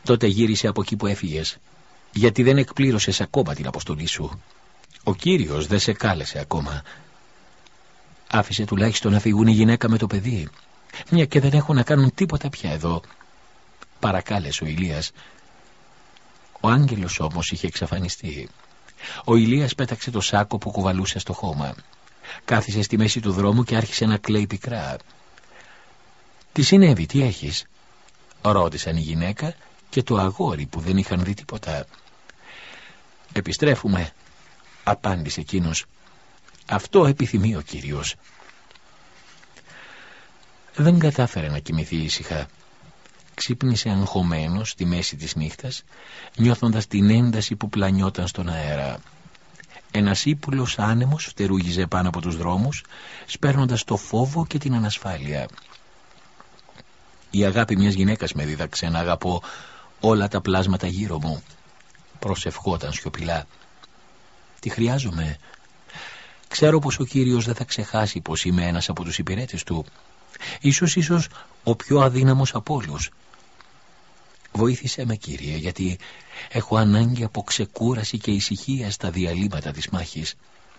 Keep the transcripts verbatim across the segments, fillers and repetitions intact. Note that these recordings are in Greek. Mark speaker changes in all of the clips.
Speaker 1: Τότε γύρισε από εκεί που έφυγες, γιατί δεν εκπλήρωσες ακόμα την αποστολή σου. Ο Κύριος δεν σε κάλεσε ακόμα. Άφησε τουλάχιστον να φύγουν η γυναίκα με το παιδί, μια και δεν έχουν να κάνουν τίποτα πια εδώ. Παρακάλεσε ο Ηλίας. Ο άγγελος όμως είχε εξαφανιστεί. Ο Ηλίας πέταξε το σάκο που κουβαλούσε στο χώμα. Κάθισε στη μέση του δρόμου και άρχισε να κλαίει πικρά. «Τι συνέβη, τι έχεις?» ρώτησαν η γυναίκα και το αγόρι που δεν είχαν δει τίποτα. «Επιστρέφουμε», απάντησε εκείνος. «Αυτό επιθυμεί ο Κύριος». Δεν κατάφερε να κοιμηθεί ήσυχα. Ξύπνησε αγχωμένος στη μέση της νύχτας, νιώθοντας την ένταση που πλανιόταν στον αέρα. Ένας ύπουλος άνεμος φτερούγιζε πάνω από τους δρόμους, σπέρνοντας το φόβο και την ανασφάλεια. «Η αγάπη μιας γυναίκας με δίδαξε να αγαπώ όλα τα πλάσματα γύρω μου», προσευχόταν σιωπηλά. «Τη χρειάζομαι. Ξέρω πως ο Κύριος δεν θα ξεχάσει πως είμαι ένας από τους υπηρέτες του. Ίσως, ίσως ο πιο αδύναμος από όλους. Βοήθησέ με, Κύριε, γιατί έχω ανάγκη από ξεκούραση και ησυχία στα διαλύματα της μάχης».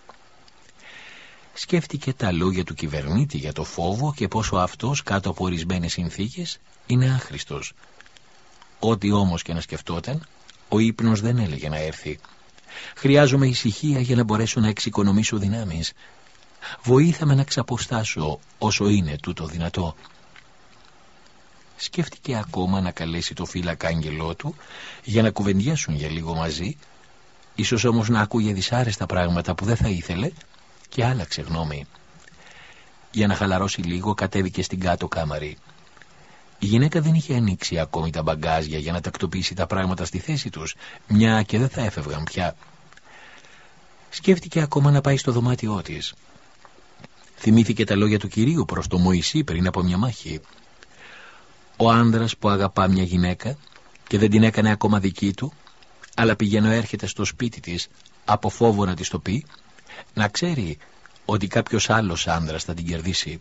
Speaker 1: Σκέφτηκε τα λόγια του κυβερνήτη για το φόβο και πόσο αυτός κάτω από ορισμένες συνθήκες είναι άχρηστος. Ό,τι όμως και να σκεφτόταν, ο ύπνος δεν έλεγε να έρθει. «Χρειάζομαι ησυχία για να μπορέσω να εξοικονομήσω δυνάμεις. Βοήθαμε να ξαποστάσω όσο είναι τούτο δυνατό». Σκέφτηκε ακόμα να καλέσει το φύλακα άγγελό του για να κουβεντιάσουν για λίγο μαζί, ίσως όμως να ακούγε δυσάρεστα πράγματα που δεν θα ήθελε, και άλλαξε γνώμη. Για να χαλαρώσει λίγο κατέβηκε στην κάτω κάμαρη. Η γυναίκα δεν είχε ανοίξει ακόμη τα μπαγκάζια για να τακτοποιήσει τα πράγματα στη θέση τους, μια και δεν θα έφευγαν πια. Σκέφτηκε ακόμα να πάει στο δωμάτιό της. Θυμήθηκε τα λόγια του Κυρίου προς τον Μωυσή πριν από μια μάχη. Ο άνδρας που αγαπά μια γυναίκα και δεν την έκανε ακόμα δική του, αλλά πηγαίνω έρχεται στο σπίτι της από φόβο να της το πει, να ξέρει ότι κάποιος άλλος άνδρας θα την κερδίσει.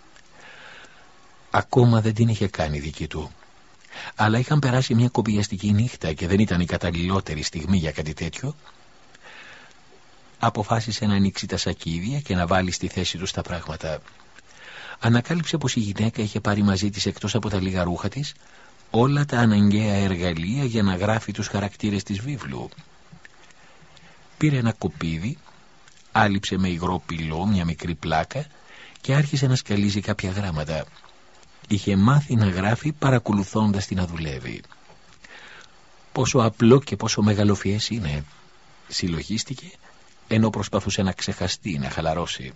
Speaker 1: Ακόμα δεν την είχε κάνει δική του, αλλά είχαν περάσει μια κοπιαστική νύχτα και δεν ήταν η καταλληλότερη στιγμή για κάτι τέτοιο. Αποφάσισε να ανοίξει τα σακίδια και να βάλει στη θέση του τα πράγματα. Ανακάλυψε πως η γυναίκα είχε πάρει μαζί της, εκτός από τα λίγα ρούχα της, όλα τα αναγκαία εργαλεία για να γράφει τους χαρακτήρες της βίβλου. Πήρε ένα κοπίδι, άλυψε με υγρό πυλό μια μικρή πλάκα και άρχισε να σκαλίζει κάποια γράμματα. Είχε μάθει να γράφει παρακολουθώντας την να δουλεύει. Πόσο απλό και πόσο μεγαλοφιές είναι, συλλογίστηκε, ενώ προσπαθούσε να ξεχαστεί, να χαλαρώσει.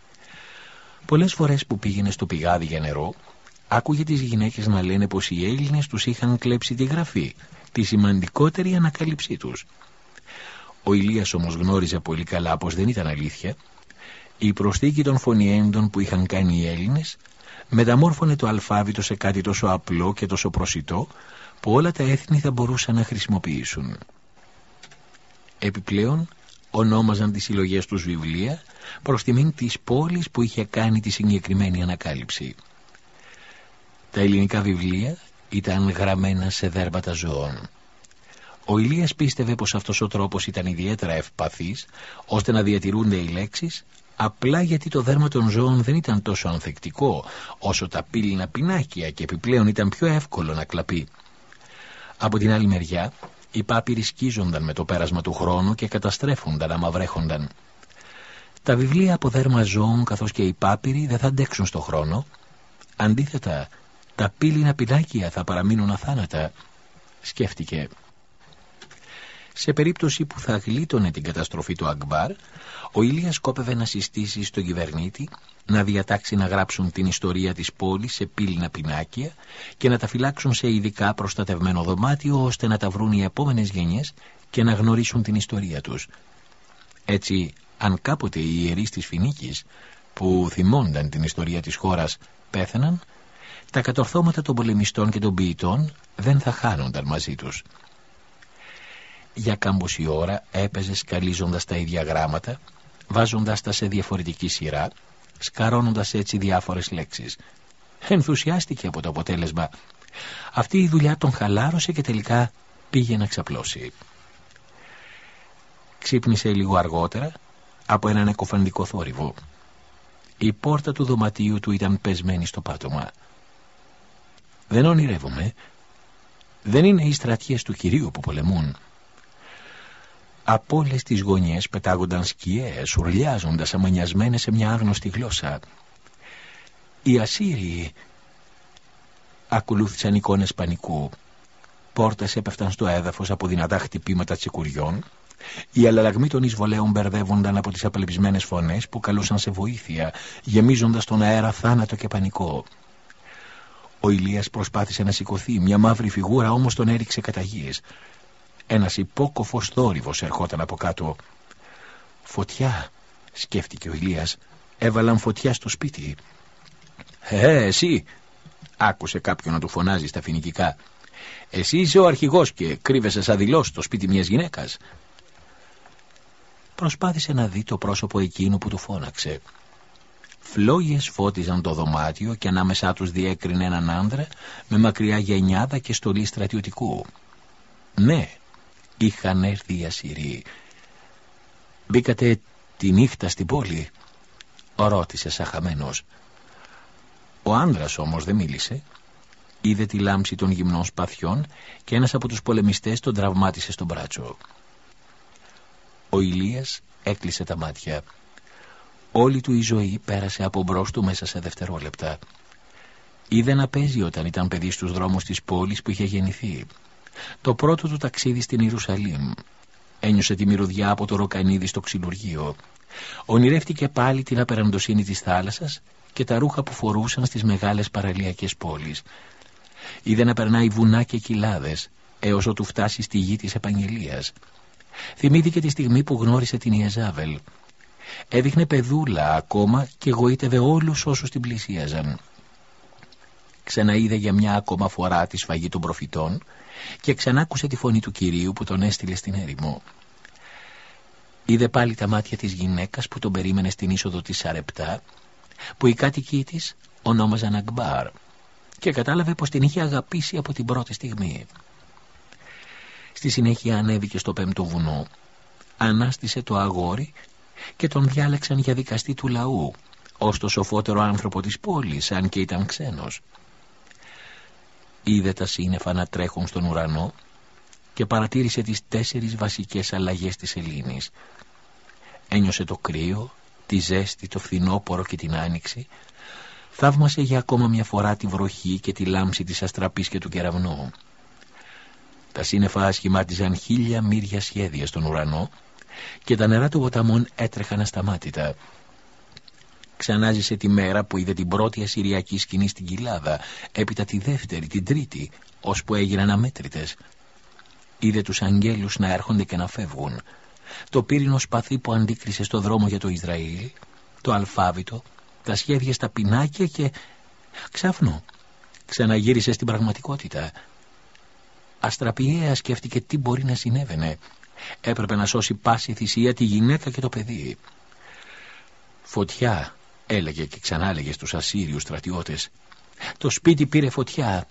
Speaker 1: Πολλές φορές που πήγαινε στο πηγάδι για νερό, άκουγε τις γυναίκες να λένε πως οι Έλληνες τους είχαν κλέψει τη γραφή, τη σημαντικότερη ανακάλυψή τους. Ο Ηλίας όμως γνώριζε πολύ καλά πως δεν ήταν αλήθεια. Η προσθήκη των φωνιέντων που είχαν κάνει οι Έλληνες μεταμόρφωνε το αλφάβητο σε κάτι τόσο απλό και τόσο προσιτό που όλα τα έθνη θα μπορούσαν να χρησιμοποιήσουν. Επιπλέον ονόμαζαν τις συλλογές τους βιβλία προς τιμήν της πόλης που είχε κάνει τη συγκεκριμένη ανακάλυψη. Τα ελληνικά βιβλία ήταν γραμμένα σε δέρματα ζώων. Ο Ηλίας πίστευε πως αυτός ο τρόπος ήταν ιδιαίτερα ευπαθής, ώστε να διατηρούνται οι λέξεις, απλά γιατί το δέρμα των ζώων δεν ήταν τόσο ανθεκτικό όσο τα πύληνα πινάκια και επιπλέον ήταν πιο εύκολο να κλαπεί. Από την άλλη μεριά, οι πάπυροι σκίζονταν με το πέρασμα του χρόνου και καταστρέφονταν άμα βρέχονταν. Τα βιβλία από δέρμα ζώων καθώς και οι πάπυροι δεν θα αντέξουν στο χρόνο. Αντίθετα, τα πύληνα πινάκια θα παραμείνουν αθάνατα, σκέφτηκε. Σε περίπτωση που θα γλίτωνε την καταστροφή του Ακμπάρ, ο Ηλίας σκόπευε να συστήσει στον κυβερνήτη να διατάξει να γράψουν την ιστορία της πόλης σε πύληνα πινάκια και να τα φυλάξουν σε ειδικά προστατευμένο δωμάτιο, ώστε να τα βρουν οι επόμενες γενιές και να γνωρίσουν την ιστορία τους. Έτσι, αν κάποτε οι ιερείς της Φινίκης, που θυμώνταν την ιστορία της χώρας, πέθαναν, τα κατορθώματα των πολεμιστών και των ποιητών δεν θα χάνονταν μαζί τους. Για κάμποση ώρα έπαιζε σκαλίζοντας τα ίδια γράμματα, βάζοντας τα σε διαφορετική σειρά, σκαρώνοντας έτσι διάφορες λέξεις. Ενθουσιάστηκε από το αποτέλεσμα Αυτή η δουλειά τον χαλάρωσε και τελικά πήγε να ξαπλώσει. Ξύπνησε λίγο αργότερα από έναν εκοφαντικό θόρυβο. Η πόρτα του δωματίου του ήταν πεσμένη στο πάτωμα. Δεν ονειρεύομαι. Δεν είναι οι στρατιές του Κυρίου που πολεμούν. Από όλες τις γωνιές πετάγονταν σκιές, ουρλιάζοντας αμανιασμένες σε μια άγνωστη γλώσσα. Οι Ασσύριοι. Ακολούθησαν εικόνες πανικού. Πόρτες έπεφταν στο έδαφος από δυνατά χτυπήματα τσικουριών. Οι αλλαλαγμοί των εισβολέων μπερδεύονταν από τις απελπισμένες φωνές που καλούσαν σε βοήθεια, γεμίζοντας τον αέρα θάνατο και πανικό. Ο Ηλίας προσπάθησε να σηκωθεί, μια μαύρη φιγούρα όμως τον έριξε κατά γης. Ένας υπόκοφος θόρυβος ερχόταν από κάτω. «Φωτιά», σκέφτηκε ο Ηλίας, «έβαλαν φωτιά στο σπίτι». «Ε, εσύ», άκουσε κάποιον να του φωνάζει στα φοινικικά, «εσύ είσαι ο αρχηγός και κρύβεσαι σαν δειλός στο σπίτι μιας γυναίκας». Προσπάθησε να δει το πρόσωπο εκείνου που του φώναξε. Φλόγες φώτιζαν το δωμάτιο και ανάμεσά τους διέκρινε έναν άνδρα με μακριά γενιάδα και στολή στρατιωτικού. Ναι, είχαν έρθει οι Ασσυρίοι. «Μπήκατε τη νύχτα στην πόλη?» ρώτησε σαχαμένος. Ο άνδρας όμως δεν μίλησε. Είδε τη λάμψη των γυμνών σπαθιών και ένας από τους πολεμιστές τον τραυμάτισε στο μπράτσο. Ο Ηλίας έκλεισε τα μάτια. Όλη του η ζωή πέρασε από μπρος του μέσα σε δευτερόλεπτα. Είδε να παίζει όταν ήταν παιδί στους δρόμους της πόλης που είχε γεννηθεί. Το πρώτο του ταξίδι στην Ιερουσαλήμ. Ένιωσε τη μυρωδιά από το ροκανίδι στο ξυλουργείο. Ονειρεύτηκε πάλι την απεραντοσύνη της θάλασσας και τα ρούχα που φορούσαν στις μεγάλες παραλιακές πόλεις. Είδε να περνάει βουνά και κοιλάδες έως ότου φτάσει στη γη της επαγγελίας. Θυμήθηκε τη στιγμή που γνώρισε την Ιεζάβελ. Έδειχνε παιδούλα ακόμα και γοήτευε όλους όσους την πλησίαζαν. Ξαναείδε για μια ακόμα φορά τη σφαγή των προφητών και ξανάκουσε τη φωνή του Κυρίου που τον έστειλε στην έρημο. Είδε πάλι τα μάτια της γυναίκας που τον περίμενε στην είσοδο της Σαρεπτά, που οι κάτοικοι της ονόμαζαν Ακμπάρ, και κατάλαβε πως την είχε αγαπήσει από την πρώτη στιγμή. Στη συνέχεια ανέβηκε στο πέμπτο βουνό, ανάστησε το αγόρι και τον διάλεξαν για δικαστή του λαού, ως το σοφότερο άνθρωπο της πόλης, αν και ήταν ξένος. Είδε τα σύννεφα να τρέχουν στον ουρανό και παρατήρησε τις τέσσερις βασικές αλλαγές της σελήνης. Ένιωσε το κρύο, τη ζέστη, το φθινόπορο και την άνοιξη. Θαύμασε για ακόμα μια φορά τη βροχή και τη λάμψη της αστραπής και του κεραυνού. Τα σύννεφα σχημάτιζαν χίλια μύρια σχέδια στον ουρανό και τα νερά των ποταμών έτρεχαν ασταμάτητα. Ξανάζησε τη μέρα που είδε την πρώτη ασσυριακή σκηνή στην κοιλάδα, έπειτα τη δεύτερη, την τρίτη, ώσπου έγιναν αμέτρητες. Είδε τους αγγέλους να έρχονται και να φεύγουν, το πύρινο σπαθί που αντίκρισε στο δρόμο για το Ισραήλ, το αλφάβητο, τα σχέδια στα πινάκια και... ξάφνου, ξαναγύρισε στην πραγματικότητα. Αστραπιαία σκέφτηκε τι μπορεί να συνέβαινε. Έπρεπε να σώσει πάση θυσία τη γυναίκα και το παιδί. «Φωτιά», έλεγε και ξανάλεγε στους Ασσύριους στρατιώτες. «Το σπίτι πήρε φωτιά».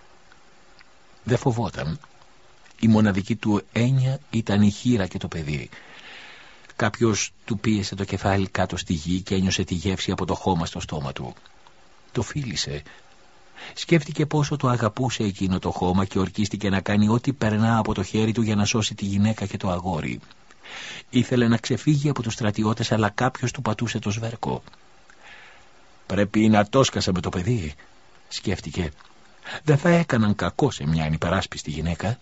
Speaker 1: Δεν φοβόταν. Η μοναδική του έννοια ήταν η χήρα και το παιδί. Κάποιος του πίεσε το κεφάλι κάτω στη γη και ένιωσε τη γεύση από το χώμα στο στόμα του. Το φίλησε. Σκέφτηκε πόσο το αγαπούσε εκείνο το χώμα και ορκίστηκε να κάνει ό,τι περνά από το χέρι του για να σώσει τη γυναίκα και το αγόρι. Ήθελε να ξεφύγει από τους στρατιώτες, αλλά κάποιος του πατούσε το σβέρκο. «Πρέπει να το σκάσα με το παιδί», σκέφτηκε. «Δεν θα έκαναν κακό σε μια ανυπεράσπιστη γυναίκα».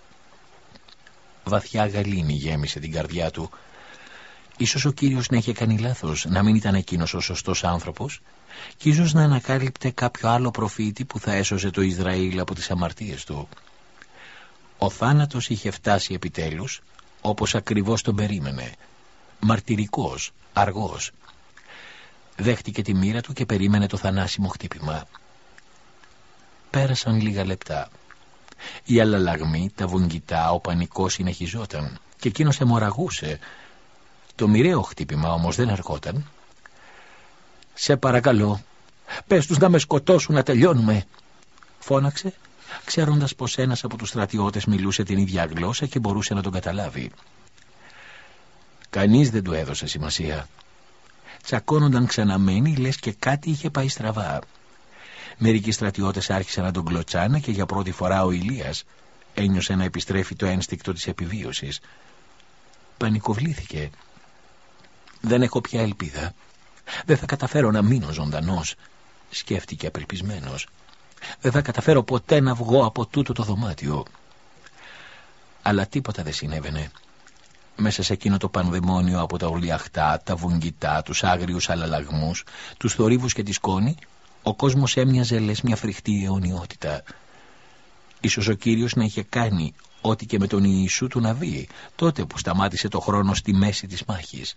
Speaker 1: Βαθιά γαλήνη γέμισε την καρδιά του. Ίσως ο Κύριος να είχε κάνει λάθος, να μην ήταν εκείνος ο σωστός άνθρωπος, και ίσως να ανακάλυπτε κάποιο άλλο προφήτη που θα έσωζε το Ισραήλ από τις αμαρτίες του. Ο θάνατος είχε φτάσει επιτέλους, όπως ακριβώς τον περίμενε. Μαρτυρικός, αργός. Δέχτηκε τη μοίρα του και περίμενε το θανάσιμο χτύπημα. Πέρασαν λίγα λεπτά. Οι αλλαλαγμοί, τα βογγητά, ο πανικός συνεχιζόταν και εκείνος αιμορραγούσε. Το μοιραίο χτύπημα όμως δεν ερχόταν. «Σε παρακαλώ, πες τους να με σκοτώσουν να τελειώνουμε», Φώναξε, ξέροντας πως ένας από τους στρατιώτες μιλούσε την ίδια γλώσσα και μπορούσε να τον καταλάβει. Κανείς δεν του έδωσε σημασία. Τσακώνονταν ξαναμένοι, λες και κάτι είχε πάει στραβά. Μερικοί στρατιώτες άρχισαν να τον κλωτσάνε και για πρώτη φορά ο Ηλίας ένιωσε να επιστρέφει το ένστικτο της επιβίωσης. Πανικοβλήθηκε. «Δεν έχω πια ελπίδα. Δεν θα καταφέρω να μείνω ζωντανός», σκέφτηκε απελπισμένος. «Δεν θα καταφέρω ποτέ να βγω από τούτο το δωμάτιο». Αλλά τίποτα δεν συνέβαινε. Μέσα σε εκείνο το πανδαιμόνιο από τα ουρλιαχτά, τα βουγγιτά, τους άγριους αλλαλαγμούς, τους θορύβους και τη σκόνη, ο κόσμος έμοιαζε λες μια φρικτή αιωνιότητα. Ίσως ο Κύριος να είχε κάνει ό,τι και με τον Ιησού του Ναβί, τότε που σταμάτησε το χρόνο στη μέση της μάχης.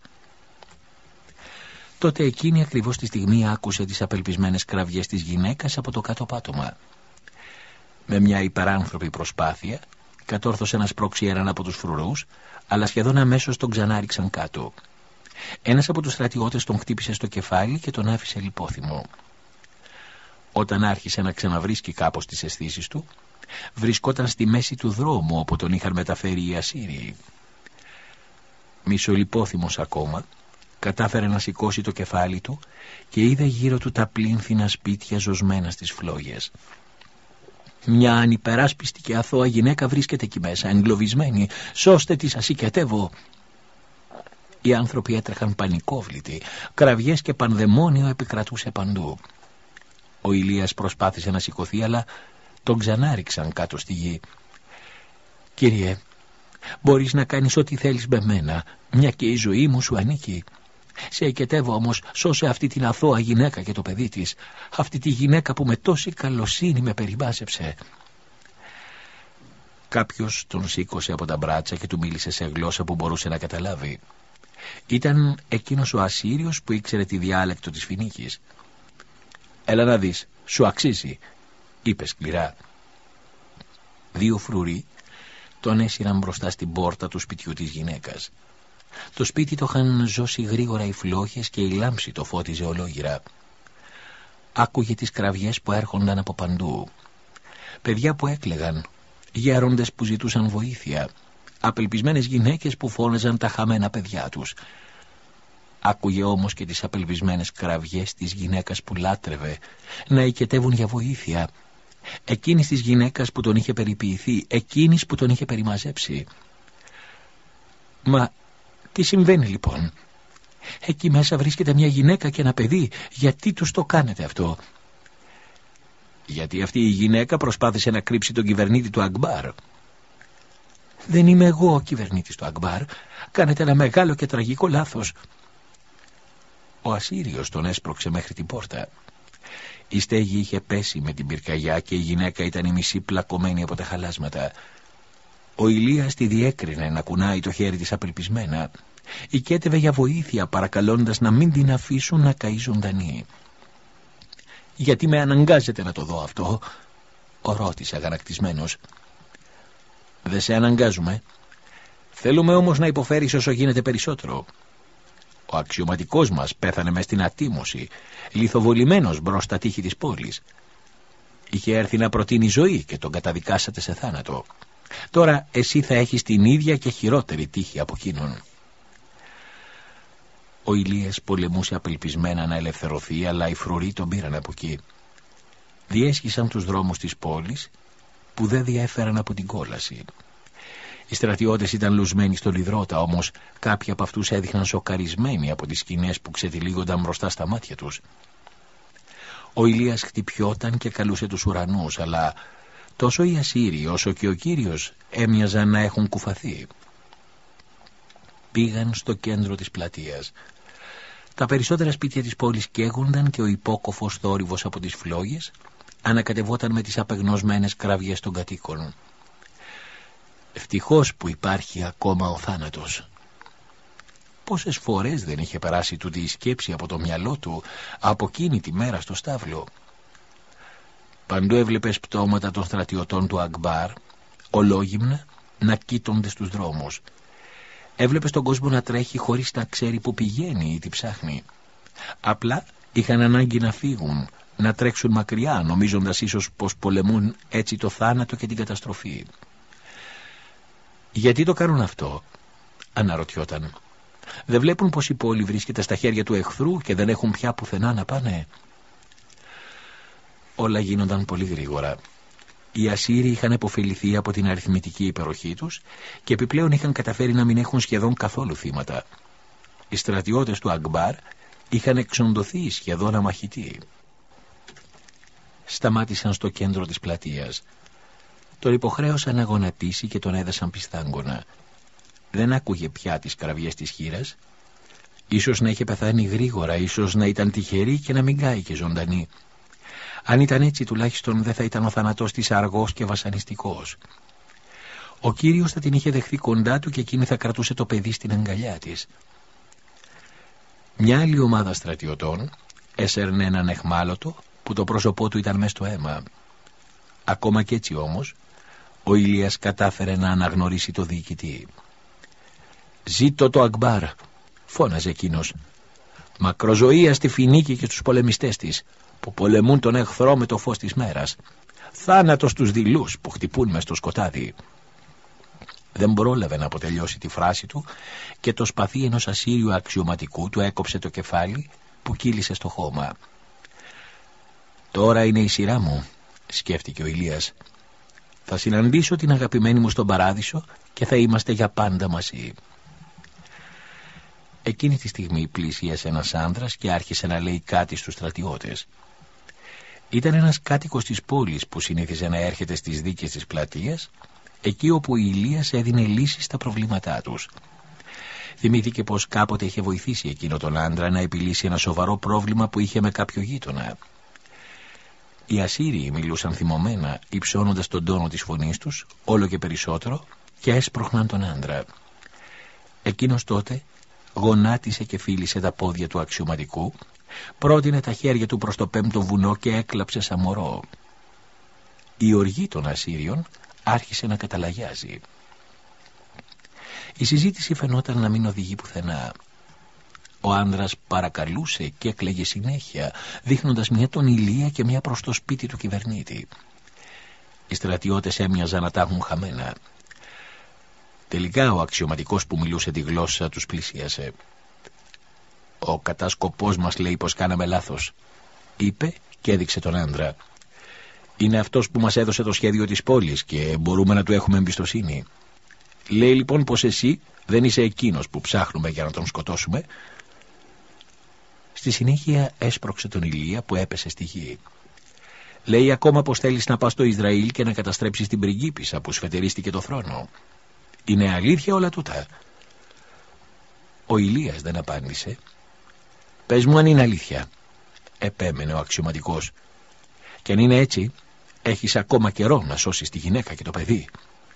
Speaker 1: Τότε εκείνη ακριβώς τη στιγμή άκουσε τις απελπισμένες κραυγές της γυναίκας από το κάτω πάτωμα. Με μια υπεράνθρωπη προσπάθεια κατόρθωσε να σπρώξει έναν από τους φρουρούς, αλλά σχεδόν αμέσως τον ξανάριξαν κάτω. Ένας από τους στρατιώτες τον χτύπησε στο κεφάλι και τον άφησε λιπόθυμο. Όταν άρχισε να ξαναβρίσκει κάπως τις αισθήσεις του, βρισκόταν στη μέση του δρόμου όπου τον είχαν μεταφέρει οι Ασσύριοι. Μισολιπόθυμος ακόμα, κατάφερε να σηκώσει το κεφάλι του και είδε γύρω του τα πλήνθυνα σπίτια ζωσμένα στις φλόγες. «Μια ανυπεράσπιστη και αθώα γυναίκα βρίσκεται εκεί μέσα, εγκλωβισμένη. Σώστε τη, σας οικετεύω». Οι άνθρωποι έτρεχαν πανικόβλητοι. Κραυγές και πανδαιμόνιο επικρατούσε παντού. Ο Ηλίας προσπάθησε να σηκωθεί, αλλά τον ξανάριξαν κάτω στη γη. «Κύριε, μπορείς να κάνεις ό,τι θέλεις με μένα, μια και η ζωή μου σου ανήκει. Σε οικετεύω όμως, σώσε αυτή την αθώα γυναίκα και το παιδί της, αυτή τη γυναίκα που με τόση καλοσύνη με περιβάζεψε». Κάποιος τον σήκωσε από τα μπράτσα και του μίλησε σε γλώσσα που μπορούσε να καταλάβει. Ήταν εκείνος ο Ασσύριος που ήξερε τη διάλεκτο της Φινίκης. «Έλα να δεις, σου αξίζει», είπε σκληρά. Δύο φρουροί τον έσυραν μπροστά στην πόρτα του σπιτιού της γυναίκας. Το σπίτι το είχαν ζώσει γρήγορα οι φλόγες και η λάμψη το φώτιζε ολόγυρα. Άκουγε τις κραυγές που έρχονταν από παντού. Παιδιά που έκλαιγαν, γέροντες που ζητούσαν βοήθεια, απελπισμένες γυναίκες που φώναζαν τα χαμένα παιδιά τους. Άκουγε όμως και τις απελπισμένες κραυγές της γυναίκας που λάτρευε να οικετεύουν για βοήθεια, εκείνης της γυναίκας που τον είχε περιποιηθεί, εκείνης που τον είχε περιμαζέψει. «Μα τι συμβαίνει λοιπόν? Εκεί μέσα βρίσκεται μια γυναίκα και ένα παιδί. Γιατί τους το κάνετε αυτό?» «Γιατί αυτή η γυναίκα προσπάθησε να κρύψει τον κυβερνήτη του Ακμπάρ». «Δεν είμαι εγώ ο κυβερνήτης του Ακμπάρ. Κάνετε ένα μεγάλο και τραγικό λάθος». Ο Ασσύριος τον έσπρωξε μέχρι την πόρτα. Η στέγη είχε πέσει με την πυρκαγιά και η γυναίκα ήταν η μισή πλακωμένη από τα χαλάσματα. Ο Ηλίας τη διέκρινε να κουνάει το χέρι της απελπισμένα. Οικέτευε για βοήθεια, παρακαλώντας να μην την αφήσουν να καεί ζωντανή. «Γιατί με αναγκάζετε να το δω αυτό?» ρώτησε αγανακτισμένος. «Δεν σε αναγκάζουμε. Θέλουμε όμως να υποφέρεις όσο γίνεται περισσότερο. Ο αξιωματικός μας πέθανε μες στην ατίμωση, λιθοβολημένος μπρος στα τείχη της πόλης. Είχε έρθει να προτείνει ζωή και τον καταδικάσατε σε θάνατο. Τώρα εσύ θα έχεις την ίδια και χειρότερη τύχη από εκείνον». Ο Ηλίας πολεμούσε απελπισμένα να ελευθερωθεί, αλλά οι φρουροί τον πήραν από εκεί. Διέσχισαν τους δρόμους της πόλης που δεν διέφεραν από την κόλαση. Οι στρατιώτες ήταν λουσμένοι στον υδρότα, όμως κάποιοι από αυτούς έδειχναν σοκαρισμένοι από τις σκηνές που ξετυλίγονταν μπροστά στα μάτια τους. Ο Ηλίας χτυπιόταν και καλούσε τους ουρανούς, αλλά τόσο οι Ασσύριοι όσο και ο Κύριος έμοιαζαν να έχουν κουφαθεί. Πήγαν στο κέντρο της πλατείας. Τα περισσότερα σπίτια της πόλης καίγονταν και ο υπόκοφος θόρυβος από τις φλόγες ανακατευόταν με τις απεγνωσμένες κραυγές των κατοίκων. Ευτυχώς που υπάρχει ακόμα ο θάνατος. Πόσες φορές δεν είχε περάσει τούτη η σκέψη από το μυαλό του από εκείνη τη μέρα στο στάβλο. Παντού έβλεπες πτώματα των στρατιωτών του Ακμπάρ, ολόγυμνα, να κοίτονται στους δρόμους. Έβλεπες τον κόσμο να τρέχει χωρίς να ξέρει που πηγαίνει ή τι ψάχνει. Απλά είχαν ανάγκη να φύγουν, να τρέξουν μακριά, νομίζοντας ίσως πως πολεμούν έτσι το θάνατο και την καταστροφή. Γιατί το κάνουν αυτό, αναρωτιόταν. Δεν βλέπουν πως η πόλη βρίσκεται στα χέρια του εχθρού και δεν έχουν πια πουθενά να πάνε? Όλα γίνονταν πολύ γρήγορα. Οι Ασσύριοι είχαν επωφεληθεί από την αριθμητική υπεροχή τους και επιπλέον είχαν καταφέρει να μην έχουν σχεδόν καθόλου θύματα. Οι στρατιώτες του Ακμπάρ είχαν εξοντωθεί σχεδόν αμαχητοί. Σταμάτησαν στο κέντρο της πλατείας. Τον υποχρέωσαν να γονατίσει και τον έδεσαν πιστάγκωνα. Δεν άκουγε πια τις κραυγές της χήρας. Ίσως να είχε πεθάνει γρήγορα, ίσως να ήταν τυχερή και να μην κάηκε ζωντανή. Αν ήταν έτσι, τουλάχιστον δεν θα ήταν ο θάνατός της αργός και βασανιστικός. Ο Κύριος θα την είχε δεχθεί κοντά του και εκείνη θα κρατούσε το παιδί στην αγκαλιά της. Μια άλλη ομάδα στρατιωτών έσερνε έναν εχμάλωτο που το πρόσωπό του ήταν μες στο αίμα. Ακόμα κι έτσι όμως, ο Ηλίας κατάφερε να αναγνωρίσει το διοικητή. «Ζήτω το Ακμπάρ», φώναζε εκείνος. «Μακροζωία στη Φινίκη και στους πολεμιστές της, που πολεμούν τον εχθρό με το φως της μέρας. Θάνατο στους δειλούς που χτυπούν μες στο σκοτάδι». Δεν πρόλαβε να αποτελειώσει τη φράση του και το σπαθί ενός Ασσύριου αξιωματικού του έκοψε το κεφάλι που κύλησε στο χώμα. «Τώρα είναι η σειρά μου», σκέφτηκε ο Ηλίας. «Θα συναντήσω την αγαπημένη μου στον παράδεισο και θα είμαστε για πάντα μαζί». Εκείνη τη στιγμή πλησίασε ένας άνδρας και άρχισε να λέει κάτι στους στρατιώτες. Ήταν ένας κάτοικος της πόλης που συνήθιζε να έρχεται στις δίκες της πλατείας, εκεί όπου ο Ηλίας έδινε λύσεις στα προβλήματά τους. Θυμήθηκε πως κάποτε είχε βοηθήσει εκείνο τον άντρα να επιλύσει ένα σοβαρό πρόβλημα που είχε με κάποιο γείτονα. Οι Ασσύριοι μιλούσαν θυμωμένα, υψώνοντας τον τόνο της φωνής τους όλο και περισσότερο και έσπροχναν τον άντρα. Εκείνος τότε γονάτισε και φίλησε τα πόδια του αξιωματικού, πρότεινε τα χέρια του προς το πέμπτο βουνό και έκλαψε σαν μωρό. Η οργή των Ασσύριων άρχισε να καταλαγιάζει. Η συζήτηση φαινόταν να μην οδηγεί πουθενά. Ο άνδρας παρακαλούσε και έκλαιγε συνέχεια, δείχνοντας μια τον Ηλία και μια προς το σπίτι του κυβερνήτη. Οι στρατιώτες έμοιαζαν να τα έχουν χαμένα. Τελικά ο αξιωματικός που μιλούσε τη γλώσσα τους πλησίασε. «Ο κατάσκοπός μας λέει πως κάναμε λάθος», είπε και έδειξε τον άντρα. «Είναι αυτός που μας έδωσε το σχέδιο της πόλης και μπορούμε να του έχουμε εμπιστοσύνη. Λέει λοιπόν πως εσύ δεν είσαι εκείνος που ψάχνουμε για να τον σκοτώσουμε». Στη συνέχεια έσπρωξε τον Ηλία που έπεσε στη γη. «Λέει ακόμα πως θέλεις να πας στο Ισραήλ και να καταστρέψεις την πριγκίπισσα που σφετερίστηκε το θρόνο. Είναι αλήθεια όλα τούτα?» Ο Ηλίας δεν απάντησε. «Πες μου αν είναι αλήθεια», επέμενε ο αξιωματικός. «Και αν είναι έτσι, έχεις ακόμα καιρό να σώσεις τη γυναίκα και το παιδί».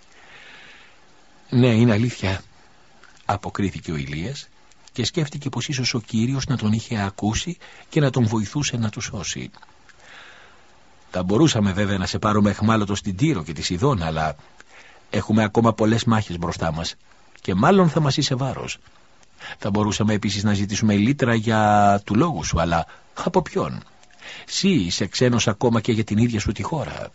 Speaker 1: «Ναι, είναι αλήθεια», αποκρίθηκε ο Ηλίας και σκέφτηκε πως ίσως ο Κύριος να τον είχε ακούσει και να τον βοηθούσε να του σώσει. «Θα μπορούσαμε βέβαια να σε πάρουμε εχμάλωτο στην Τύρο και τη Σιδώνα, αλλά έχουμε ακόμα πολλές μάχες μπροστά μας και μάλλον θα μας είσαι βάρος. Θα μπορούσαμε επίσης να ζητήσουμε λύτρα για του λόγου σου, αλλά από ποιον? Συ είσαι ξένος ακόμα και για την ίδια σου τη χώρα».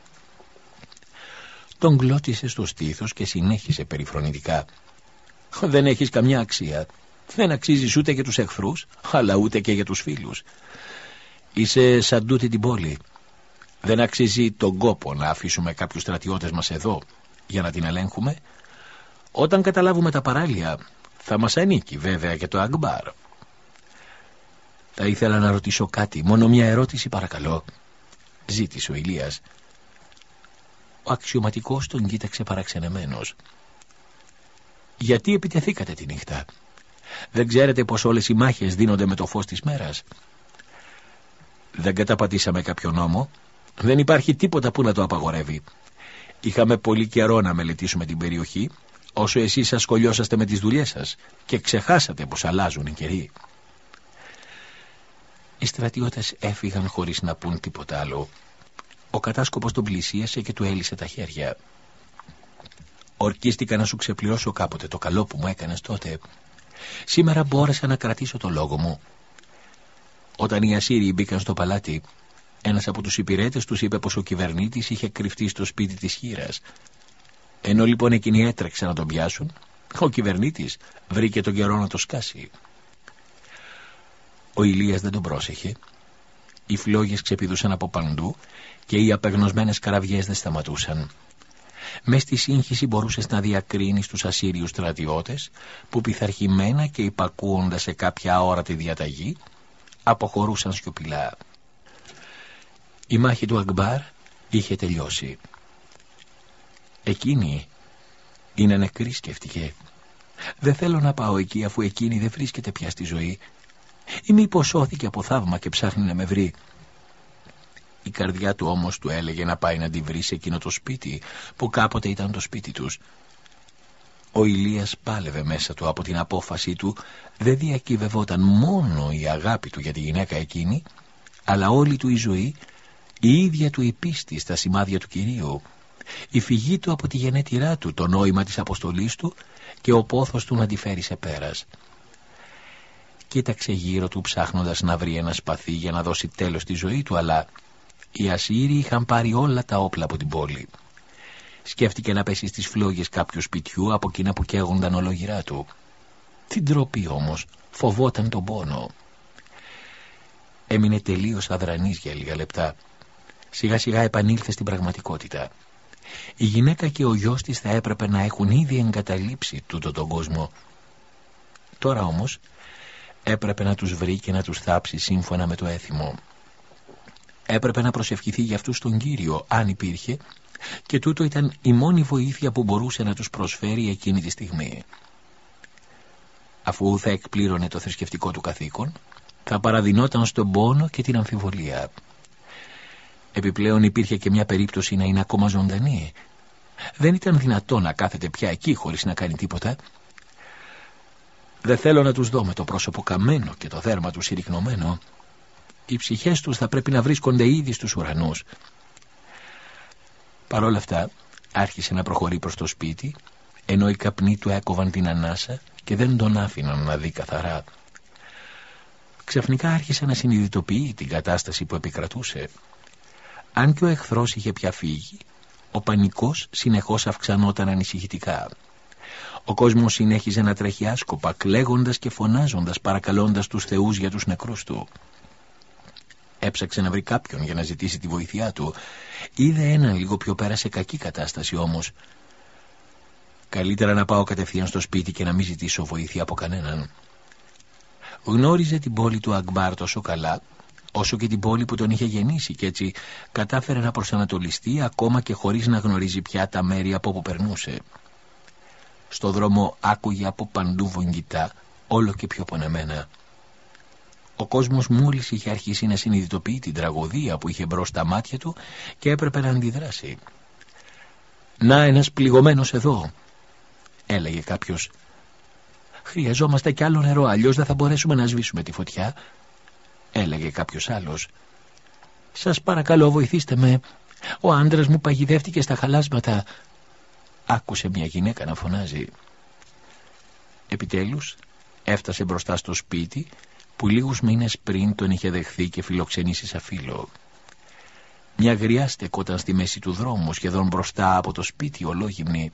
Speaker 1: Τον γλώτισε στο στήθος και συνέχισε περιφρονητικά. «Δεν έχεις καμιά αξία. Δεν αξίζεις ούτε για τους εχθρούς, αλλά ούτε και για τους φίλους. Είσαι σαν τούτη την πόλη. Δεν αξίζει τον κόπο να αφήσουμε κάποιους στρατιώτες μας εδώ για να την ελέγχουμε. Όταν καταλάβουμε τα παράλια, θα μας ανήκει βέβαια και το Ακμπάρ». «Θα ήθελα να ρωτήσω κάτι, μόνο μια ερώτηση παρακαλώ», ζήτησε ο Ηλίας. Ο αξιωματικός τον κοίταξε παραξενεμένος. «Γιατί επιτεθήκατε τη νύχτα? Δεν ξέρετε πως όλες οι μάχες δίνονται με το φως της μέρας?» «Δεν καταπατήσαμε κάποιο νόμο. Δεν υπάρχει τίποτα που να το απαγορεύει. Είχαμε πολύ καιρό να μελετήσουμε την περιοχή, όσο εσείς ασχολιόσαστε με τις δουλειές σας και ξεχάσατε πως αλλάζουν οι καιροί». Οι στρατιώτες έφυγαν χωρίς να πούν τίποτα άλλο. Ο κατάσκοπος τον πλησίασε και του έλυσε τα χέρια. «Ορκίστηκα να σου ξεπληρώσω κάποτε το καλό που μου έκανες τότε. Σήμερα μπόρεσα να κρατήσω το λόγο μου. Όταν οι Ασσύριοι μπήκαν στο παλάτι, Ένας από τους υπηρέτες τους είπε πως ο κυβερνήτης είχε κρυφτεί στο σπίτι της χήρας. Ενώ λοιπόν εκείνοι έτρεξαν να τον πιάσουν, ο κυβερνήτης βρήκε τον καιρό να το σκάσει. Ο Ηλίας δεν τον πρόσεχε. Οι φλόγες ξεπηδούσαν από παντού και οι απεγνωσμένες καραβιές δεν σταματούσαν. Μες στη σύγχυση μπορούσες να διακρίνεις τους Ασσύριους στρατιώτες που πειθαρχημένα και υπακούοντας σε κάποια αόρατη διαταγή αποχωρούσαν σιωπηλά. Η μάχη του Ακμπάρ είχε τελειώσει. Εκείνη είναι νεκρή, σκέφτηκε. Δεν θέλω να πάω εκεί αφού εκείνη δεν βρίσκεται πια στη ζωή. Ή μήπως σώθηκε από θαύμα και ψάχνει να με βρει. Η καρδιά του όμως του έλεγε να πάει να τη βρει σε εκείνο το σπίτι που κάποτε ήταν το σπίτι τους. Ο Ηλίας πάλευε μέσα του από την απόφαση του. Δεν διακύβευόταν μόνο η αγάπη του για τη γυναίκα εκείνη, αλλά όλη του η ζωή, η ίδια του η πίστη στα σημάδια του Κυρίου, η φυγή του από τη γενέτειρά του, το νόημα της αποστολής του και ο πόθος του να τη φέρει σε πέρας. Κοίταξε γύρω του ψάχνοντας να βρει ένα σπαθί για να δώσει τέλος στη ζωή του, αλλά οι Ασσύριοι είχαν πάρει όλα τα όπλα από την πόλη. Σκέφτηκε να πέσει στις φλόγες κάποιου σπιτιού από εκείνα που καίγονταν ολογυρά του. Τι ντροπή όμως, φοβόταν τον πόνο. Έμεινε τελείως αδρανής για λίγα λεπτά. Σιγά σιγά επανήλθε στην πραγματικότητα. Η γυναίκα και ο γιος της θα έπρεπε να έχουν ήδη εγκαταλείψει τούτο τον κόσμο. Τώρα όμως έπρεπε να τους βρει και να τους θάψει σύμφωνα με το έθιμο. Έπρεπε να προσευχηθεί για αυτούς τον Κύριο, αν υπήρχε, και τούτο ήταν η μόνη βοήθεια που μπορούσε να τους προσφέρει εκείνη τη στιγμή. Αφού θα εκπλήρωνε το θρησκευτικό του καθήκον, θα παραδεινόταν στον πόνο και την αμφιβολία. Επιπλέον υπήρχε και μια περίπτωση να είναι ακόμα ζωντανή. Δεν ήταν δυνατό να κάθεται πια εκεί χωρίς να κάνει τίποτα. Δεν θέλω να τους δω με το πρόσωπο καμένο και το δέρμα τους συρρυκνωμένο. Οι ψυχές τους θα πρέπει να βρίσκονται ήδη στους ουρανούς. Παρ' όλα αυτά άρχισε να προχωρεί προς το σπίτι, ενώ οι καπνοί του έκοβαν την ανάσα και δεν τον άφηναν να δει καθαρά. Ξαφνικά άρχισε να συνειδητοποιεί την κατάσταση που επικρατούσε. Αν και ο εχθρός είχε πια φύγει, ο πανικός συνεχώς αυξανόταν ανησυχητικά. Ο κόσμος συνέχιζε να τρέχει άσκοπα, κλαίγοντας και φωνάζοντας, παρακαλώντας τους θεούς για τους νεκρούς του. Έψαξε να βρει κάποιον για να ζητήσει τη βοήθειά του. Είδε έναν λίγο πιο πέρα σε κακή κατάσταση όμως. Καλύτερα να πάω κατευθείαν στο σπίτι και να μην ζητήσω βοήθεια από κανέναν. Γνώριζε την πόλη του Ακμπάρ τόσο καλά όσο και την πόλη που τον είχε γεννήσει, και έτσι κατάφερε να προσανατολιστεί ακόμα και χωρίς να γνωρίζει πια τα μέρη από όπου περνούσε. Στο δρόμο άκουγε από παντού βογγητά, όλο και πιο πονεμένα. Ο κόσμος μόλις είχε αρχίσει να συνειδητοποιεί την τραγωδία που είχε μπρος στα μάτια του και έπρεπε να αντιδράσει. «Να, ένας πληγωμένος εδώ», έλεγε κάποιος. «Χρειαζόμαστε κι άλλο νερό, αλλιώς δεν θα μπορέσουμε να σβήσουμε τη φωτιά», έλεγε κάποιος άλλος. «Σας παρακαλώ, βοηθήστε με. Ο άντρας μου παγιδεύτηκε στα χαλάσματα», άκουσε μια γυναίκα να φωνάζει. Επιτέλους έφτασε μπροστά στο σπίτι που λίγους μήνες πριν τον είχε δεχθεί και φιλοξενήσει σαν φίλο. Μια γριά στεκόταν στη μέση του δρόμου, σχεδόν μπροστά από το σπίτι, ολόγυμνη.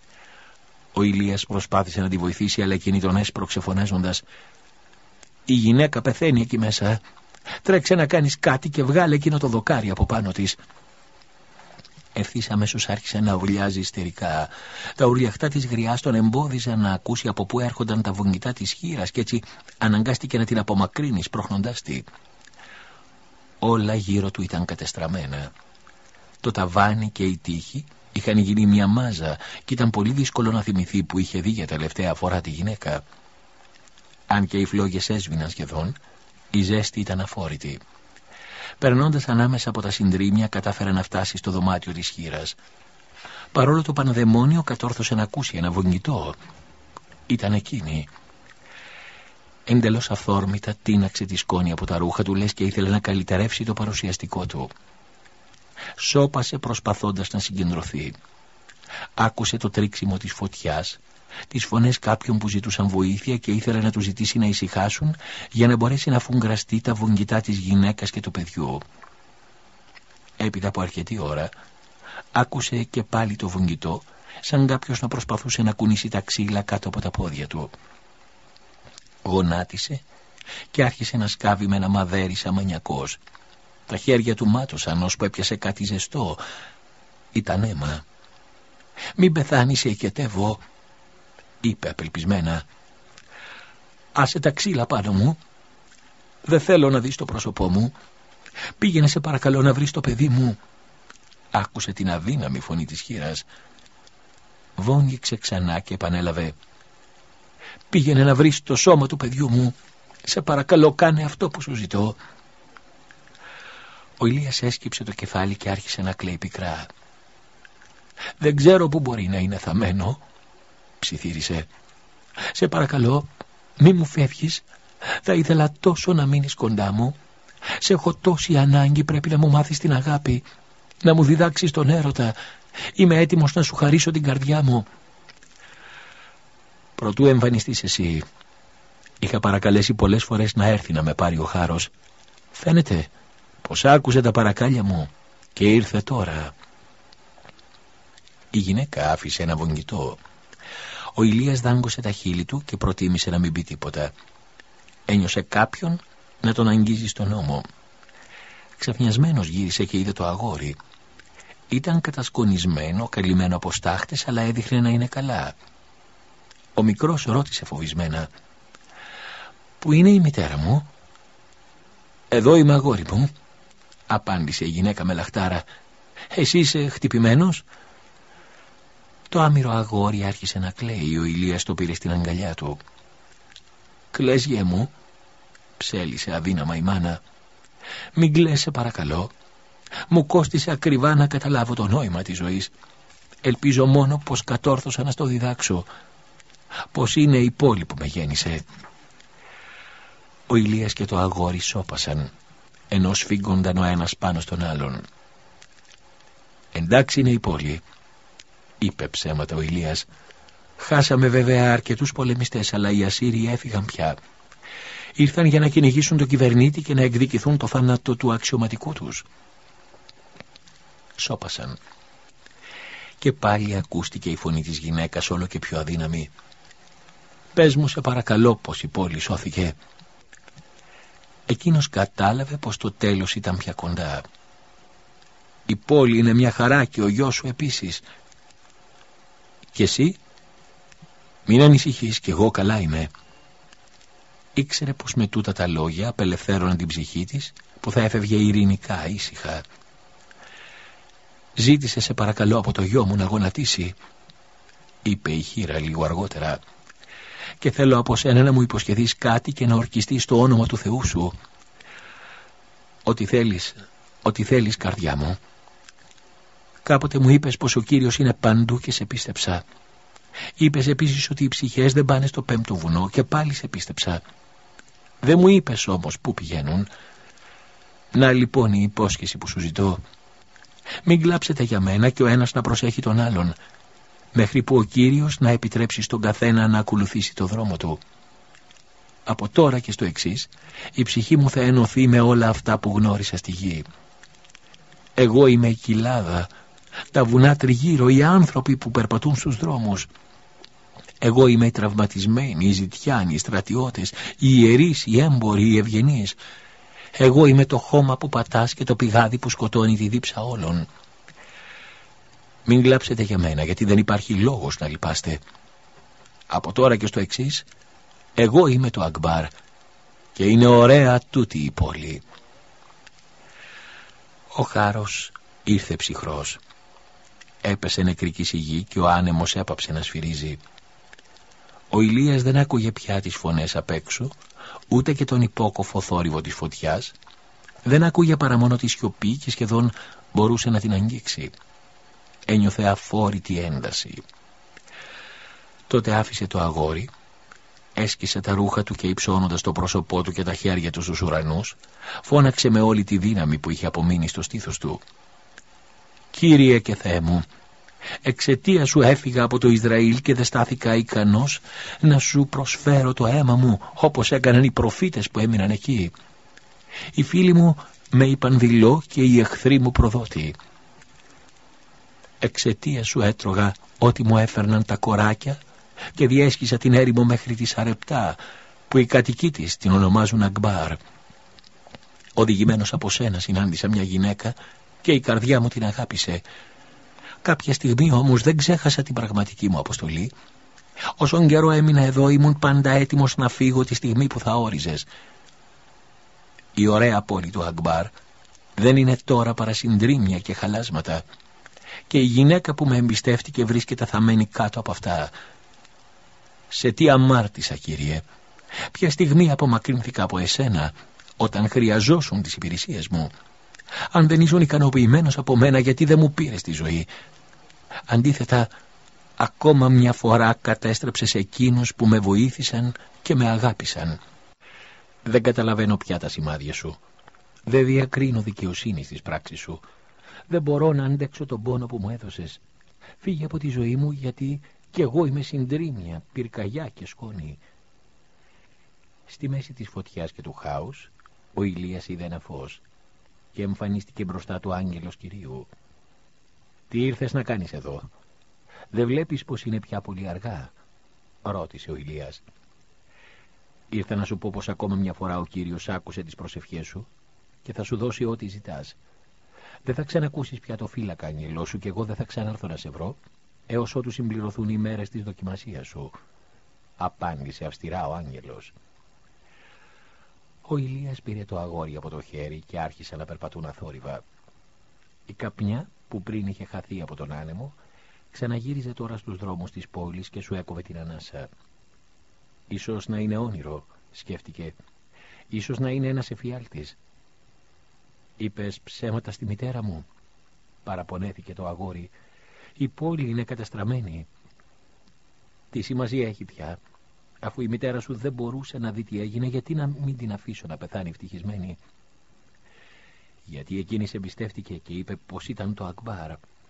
Speaker 1: Ο Ηλίας προσπάθησε να τη βοηθήσει, αλλά εκείνη τον έσπρωξε φωνάζοντας: «Η γυναίκα πεθαίνει εκεί μέσα. Τρέξε να κάνεις κάτι και βγάλε εκείνο το δοκάρι από πάνω της». Ευθύς αμέσως άρχισε να ουρλιάζει ιστερικά. Τα ουρλιαχτά της γριάς τον εμπόδιζαν να ακούσει από πού έρχονταν τα βογγητά της χήρας, και έτσι αναγκάστηκε να την απομακρύνει σπρώχνοντάς τη. Όλα γύρω του ήταν κατεστραμμένα. Το ταβάνι και η τείχη είχαν γίνει μια μάζα και ήταν πολύ δύσκολο να θυμηθεί που είχε δει για τελευταία φορά τη γυναίκα. Αν και οι φλόγες έσβηναν σχεδόν, η ζέστη ήταν αφόρητη. Περνώντας ανάμεσα από τα συντρίμμια, κατάφερε να φτάσει στο δωμάτιο της χήρας. Παρόλο το πανδαιμόνιο, κατόρθωσε να ακούσει ένα βογγητό. Ήταν εκείνη. Εντελώς αυθόρμητα τίναξε τη σκόνη από τα ρούχα του, λες και ήθελε να καλυτερεύσει το παρουσιαστικό του. Σώπασε προσπαθώντας να συγκεντρωθεί. Άκουσε το τρίξιμο της φωτιάς, τις φωνές κάποιων που ζητούσαν βοήθεια και ήθελε να τους ζητήσει να ησυχάσουν για να μπορέσει να φουγκραστεί τα βογγητά της γυναίκας και του παιδιού. Έπειτα από αρκετή ώρα άκουσε και πάλι το βουγγιτό, σαν κάποιος να προσπαθούσε να κουνήσει τα ξύλα κάτω από τα πόδια του. Γονάτισε και άρχισε να σκάβει με ένα μαδέρι σαν μανιακός. Τα χέρια του μάτωσαν ώσπου έπιασε κάτι ζεστό. Ήταν αίμα. «Μην πεθάνεις, σε οικετεύω», είπε απελπισμένα. «Άσε τα ξύλα πάνω μου. Δεν θέλω να δεις το πρόσωπό μου. Πήγαινε σε παρακαλώ να βρεις το παιδί μου». Άκουσε την αδύναμη φωνή της χήρας. Βόμγιξε ξανά και επανέλαβε. «Πήγαινε να βρεις το σώμα του παιδιού μου. Σε παρακαλώ, κάνε αυτό που σου ζητώ». Ο Ηλίας έσκυψε το κεφάλι και άρχισε να κλαίει πικρά. «Δεν ξέρω που μπορεί να είναι θαμμένο», ψιθύρισε. «Σε παρακαλώ, μη μου φεύγεις. Θα ήθελα τόσο να μείνεις κοντά μου. Σε έχω τόση ανάγκη, πρέπει να μου μάθεις την αγάπη, να μου διδάξεις τον έρωτα. Είμαι έτοιμος να σου χαρίσω την καρδιά μου». «Προτού εμφανιστείς εσύ, είχα παρακαλέσει πολλές φορές να έρθει να με πάρει ο Χάρος. Φαίνεται πως άκουσε τα παρακάλια μου και ήρθε τώρα». Η γυναίκα άφησε ένα βογγιτό. Ο Ηλίας δάγκωσε τα χείλη του και προτίμησε να μην πει τίποτα. Ένιωσε κάποιον να τον αγγίζει στον ώμο. Ξαφνιασμένος γύρισε και είδε το αγόρι. Ήταν κατασκονισμένο, καλυμμένο από στάχτες, αλλά έδειχνε να είναι καλά. Ο μικρός ρώτησε φοβισμένα. «Πού είναι η μητέρα μου?» «Εδώ είμαι, αγόρι μου», απάντησε η γυναίκα με λαχτάρα. «Εσύ είσαι χτυπημένος?» Το άμυρο αγόρι άρχισε να κλαίει. Ο Ηλίας το πήρε στην αγκαλιά του. «Κλαις, γιε μου?» ψέλισε αδύναμα η μάνα. «Μην κλαις, σε παρακαλώ. Μου κόστισε ακριβά να καταλάβω το νόημα της ζωής. Ελπίζω μόνο πως κατόρθωσα να στο διδάξω. Πως είναι η πόλη που με γέννησε». Ο Ηλίας και το αγόρι σώπασαν, ενώ σφίγγονταν ο ένας πάνω στον άλλον. «Εντάξει είναι η πόλη», είπε ψέματα ο Ηλίας. «Χάσαμε βέβαια αρκετούς πολεμιστές, αλλά οι Ασσύριοι έφυγαν πια. Ήρθαν για να κυνηγήσουν τον κυβερνήτη και να εκδικηθούν το θάνατο του αξιωματικού τους». Σώπασαν. Και πάλι ακούστηκε η φωνή της γυναίκας, όλο και πιο αδύναμη. «Πες μου, σε παρακαλώ, πως η πόλη σώθηκε». Εκείνος κατάλαβε πως το τέλος ήταν πια κοντά. «Η πόλη είναι μια χαρά και ο γιος σου επίσης. Και εσύ?» «Μην ανησυχείς, κι εγώ καλά είμαι». Ήξερε πως με τούτα τα λόγια απελευθέρωναν την ψυχή της, που θα έφευγε ειρηνικά, ήσυχα. «Ζήτησε, σε παρακαλώ, από το γιο μου να γονατίσει», είπε η χήρα λίγο αργότερα. «Και θέλω από σένα να μου υποσχεθείς κάτι και να ορκιστείς το όνομα του Θεού σου». «Ό,τι θέλεις, ό,τι θέλεις, καρδιά μου. Κάποτε μου είπες πως ο Κύριος είναι παντού και σε πίστεψα. Είπες επίσης ότι οι ψυχές δεν πάνε στο πέμπτο βουνό και πάλι σε πίστεψα. Δεν μου είπες όμως πού πηγαίνουν. Να λοιπόν η υπόσχεση που σου ζητώ. Μην κλάψετε για μένα και ο ένας να προσέχει τον άλλον, μέχρι που ο Κύριος να επιτρέψει στον καθένα να ακολουθήσει το δρόμο του. Από τώρα και στο εξής, η ψυχή μου θα ενωθεί με όλα αυτά που γνώρισα στη γη. Εγώ είμαι η κοιλάδα, τα βουνά τριγύρω, οι άνθρωποι που περπατούν στους δρόμους. Εγώ είμαι οι τραυματισμένοι, οι ζητιάνοι, οι στρατιώτες, οι ιερείς, οι έμποροι, οι ευγενείς. Εγώ είμαι το χώμα που πατάς και το πηγάδι που σκοτώνει τη δίψα όλων. Μην κλάψετε για μένα, γιατί δεν υπάρχει λόγος να λυπάστε. Από τώρα και στο εξής, εγώ είμαι το Ακμπάρ και είναι ωραία τούτη η πόλη». Ο Χάρος ήρθε ψυχρός. Έπεσε νεκρική σιγή και ο άνεμος έπαψε να σφυρίζει. Ο Ηλίας δεν άκουγε πια τις φωνές απ' έξω, ούτε και τον υπόκοφο θόρυβο της φωτιάς. Δεν άκουγε παρά μόνο τη σιωπή και σχεδόν μπορούσε να την αγγίξει. Ένιωθε αφόρητη ένταση. Τότε άφησε το αγόρι, έσκησε τα ρούχα του και υψώνοντας το πρόσωπό του και τα χέρια του στους ουρανούς, φώναξε με όλη τη δύναμη που είχε απομείνει στο στήθος του. «Κύριε και Θεέ μου, εξαιτία σου έφυγα από το Ισραήλ και δεν στάθηκα ικανός να σου προσφέρω το αίμα μου όπως έκαναν οι προφήτες που έμειναν εκεί. Οι φίλοι μου με είπαν δειλό και οι εχθροί μου προδότη. Εξαιτίας σου έτρωγα ό,τι μου έφερναν τα κοράκια και διέσχισα την έρημο μέχρι τη Σαρεπτά, που οι κατοικοί της την ονομάζουν Ακμπάρ. Οδηγημένος από σένα συνάντησα μια γυναίκα και η καρδιά μου την αγάπησε. Κάποια στιγμή όμως δεν ξέχασα την πραγματική μου αποστολή. Όσον καιρό έμεινα εδώ ήμουν πάντα έτοιμος να φύγω τη στιγμή που θα όριζες. Η ωραία πόλη του Ακμπάρ δεν είναι τώρα παρά συντρίμμια και χαλάσματα, και η γυναίκα που με εμπιστεύτηκε βρίσκεται θαμμένη κάτω από αυτά. Σε τι αμάρτησα, Κύριε? Ποια στιγμή απομακρύνθηκα από εσένα όταν χρειαζόσουν τις υπηρεσίες μου? Αν δεν ήσουν ικανοποιημένος από μένα, γιατί δεν μου πήρες τη ζωή? Αντίθετα, ακόμα μια φορά κατέστρεψες εκείνους που με βοήθησαν και με αγάπησαν. Δεν καταλαβαίνω πια τα σημάδια σου. Δεν διακρίνω δικαιοσύνη στις πράξεις σου. Δεν μπορώ να αντέξω τον πόνο που μου έδωσες. Φύγε από τη ζωή μου, γιατί κι εγώ είμαι συντρίμμια, πυρκαγιά και σκόνη. Στη μέση της φωτιάς και του χάους, ο Ηλίας είδε ένα φως και εμφανίστηκε μπροστά του άγγελος Κυρίου. «Τι ήρθες να κάνεις εδώ? Δεν βλέπεις πως είναι πια πολύ αργά?» ρώτησε ο Ηλίας. «Ήρθα να σου πω πως ακόμα μια φορά ο Κύριος άκουσε τις προσευχές σου και θα σου δώσει ό,τι ζητάς. Δεν θα ξανακούσεις πια το φύλακα άγγελό σου και εγώ δεν θα ξανάρθω να σε βρω έως ότου συμπληρωθούν οι μέρες της δοκιμασίας σου», απάντησε αυστηρά ο άγγελος. Ο Ηλίας πήρε το αγόρι από το χέρι και άρχισε να περπατούν αθόρυβα. Η καπνιά που πριν είχε χαθεί από τον άνεμο ξαναγύριζε τώρα στους δρόμους της πόλης και σου έκοβε την ανάσα. «Ίσως να είναι όνειρο», σκέφτηκε. «Ίσως να είναι ένας εφιάλτης». «Είπες ψέματα στη μητέρα μου», παραπονέθηκε το αγόρι. «Η πόλη είναι καταστραμμένη». «Τι σημασία έχει πια? Αφού η μητέρα σου δεν μπορούσε να δει τι έγινε, γιατί να μην την αφήσω να πεθάνει ευτυχισμένη?» «Γιατί εκείνη σε εμπιστεύτηκε και είπε πως ήταν το Ακμπάρ».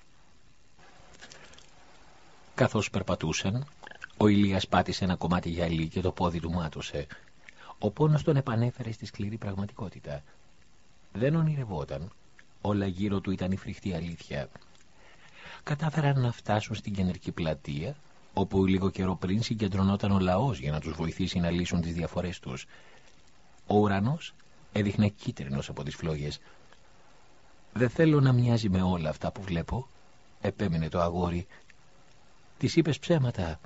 Speaker 1: Καθώς περπατούσαν, ο Ηλίας πάτησε ένα κομμάτι γυαλί και το πόδι του μάτωσε. Ο πόνος τον επανέφερε στη σκληρή πραγματικότητα. Δεν ονειρευόταν. Όλα γύρω του ήταν η φρικτή αλήθεια. Κατάφεραν να φτάσουν στην κεντρική πλατεία, όπου λίγο καιρό πριν συγκεντρωνόταν ο λαός για να τους βοηθήσει να λύσουν τις διαφορές τους. Ο ουρανός έδειχνε κίτρινος από τις φλόγες. «Δεν θέλω να μοιάζει με όλα αυτά που βλέπω», επέμεινε το αγόρι. «Της είπες ψέματα».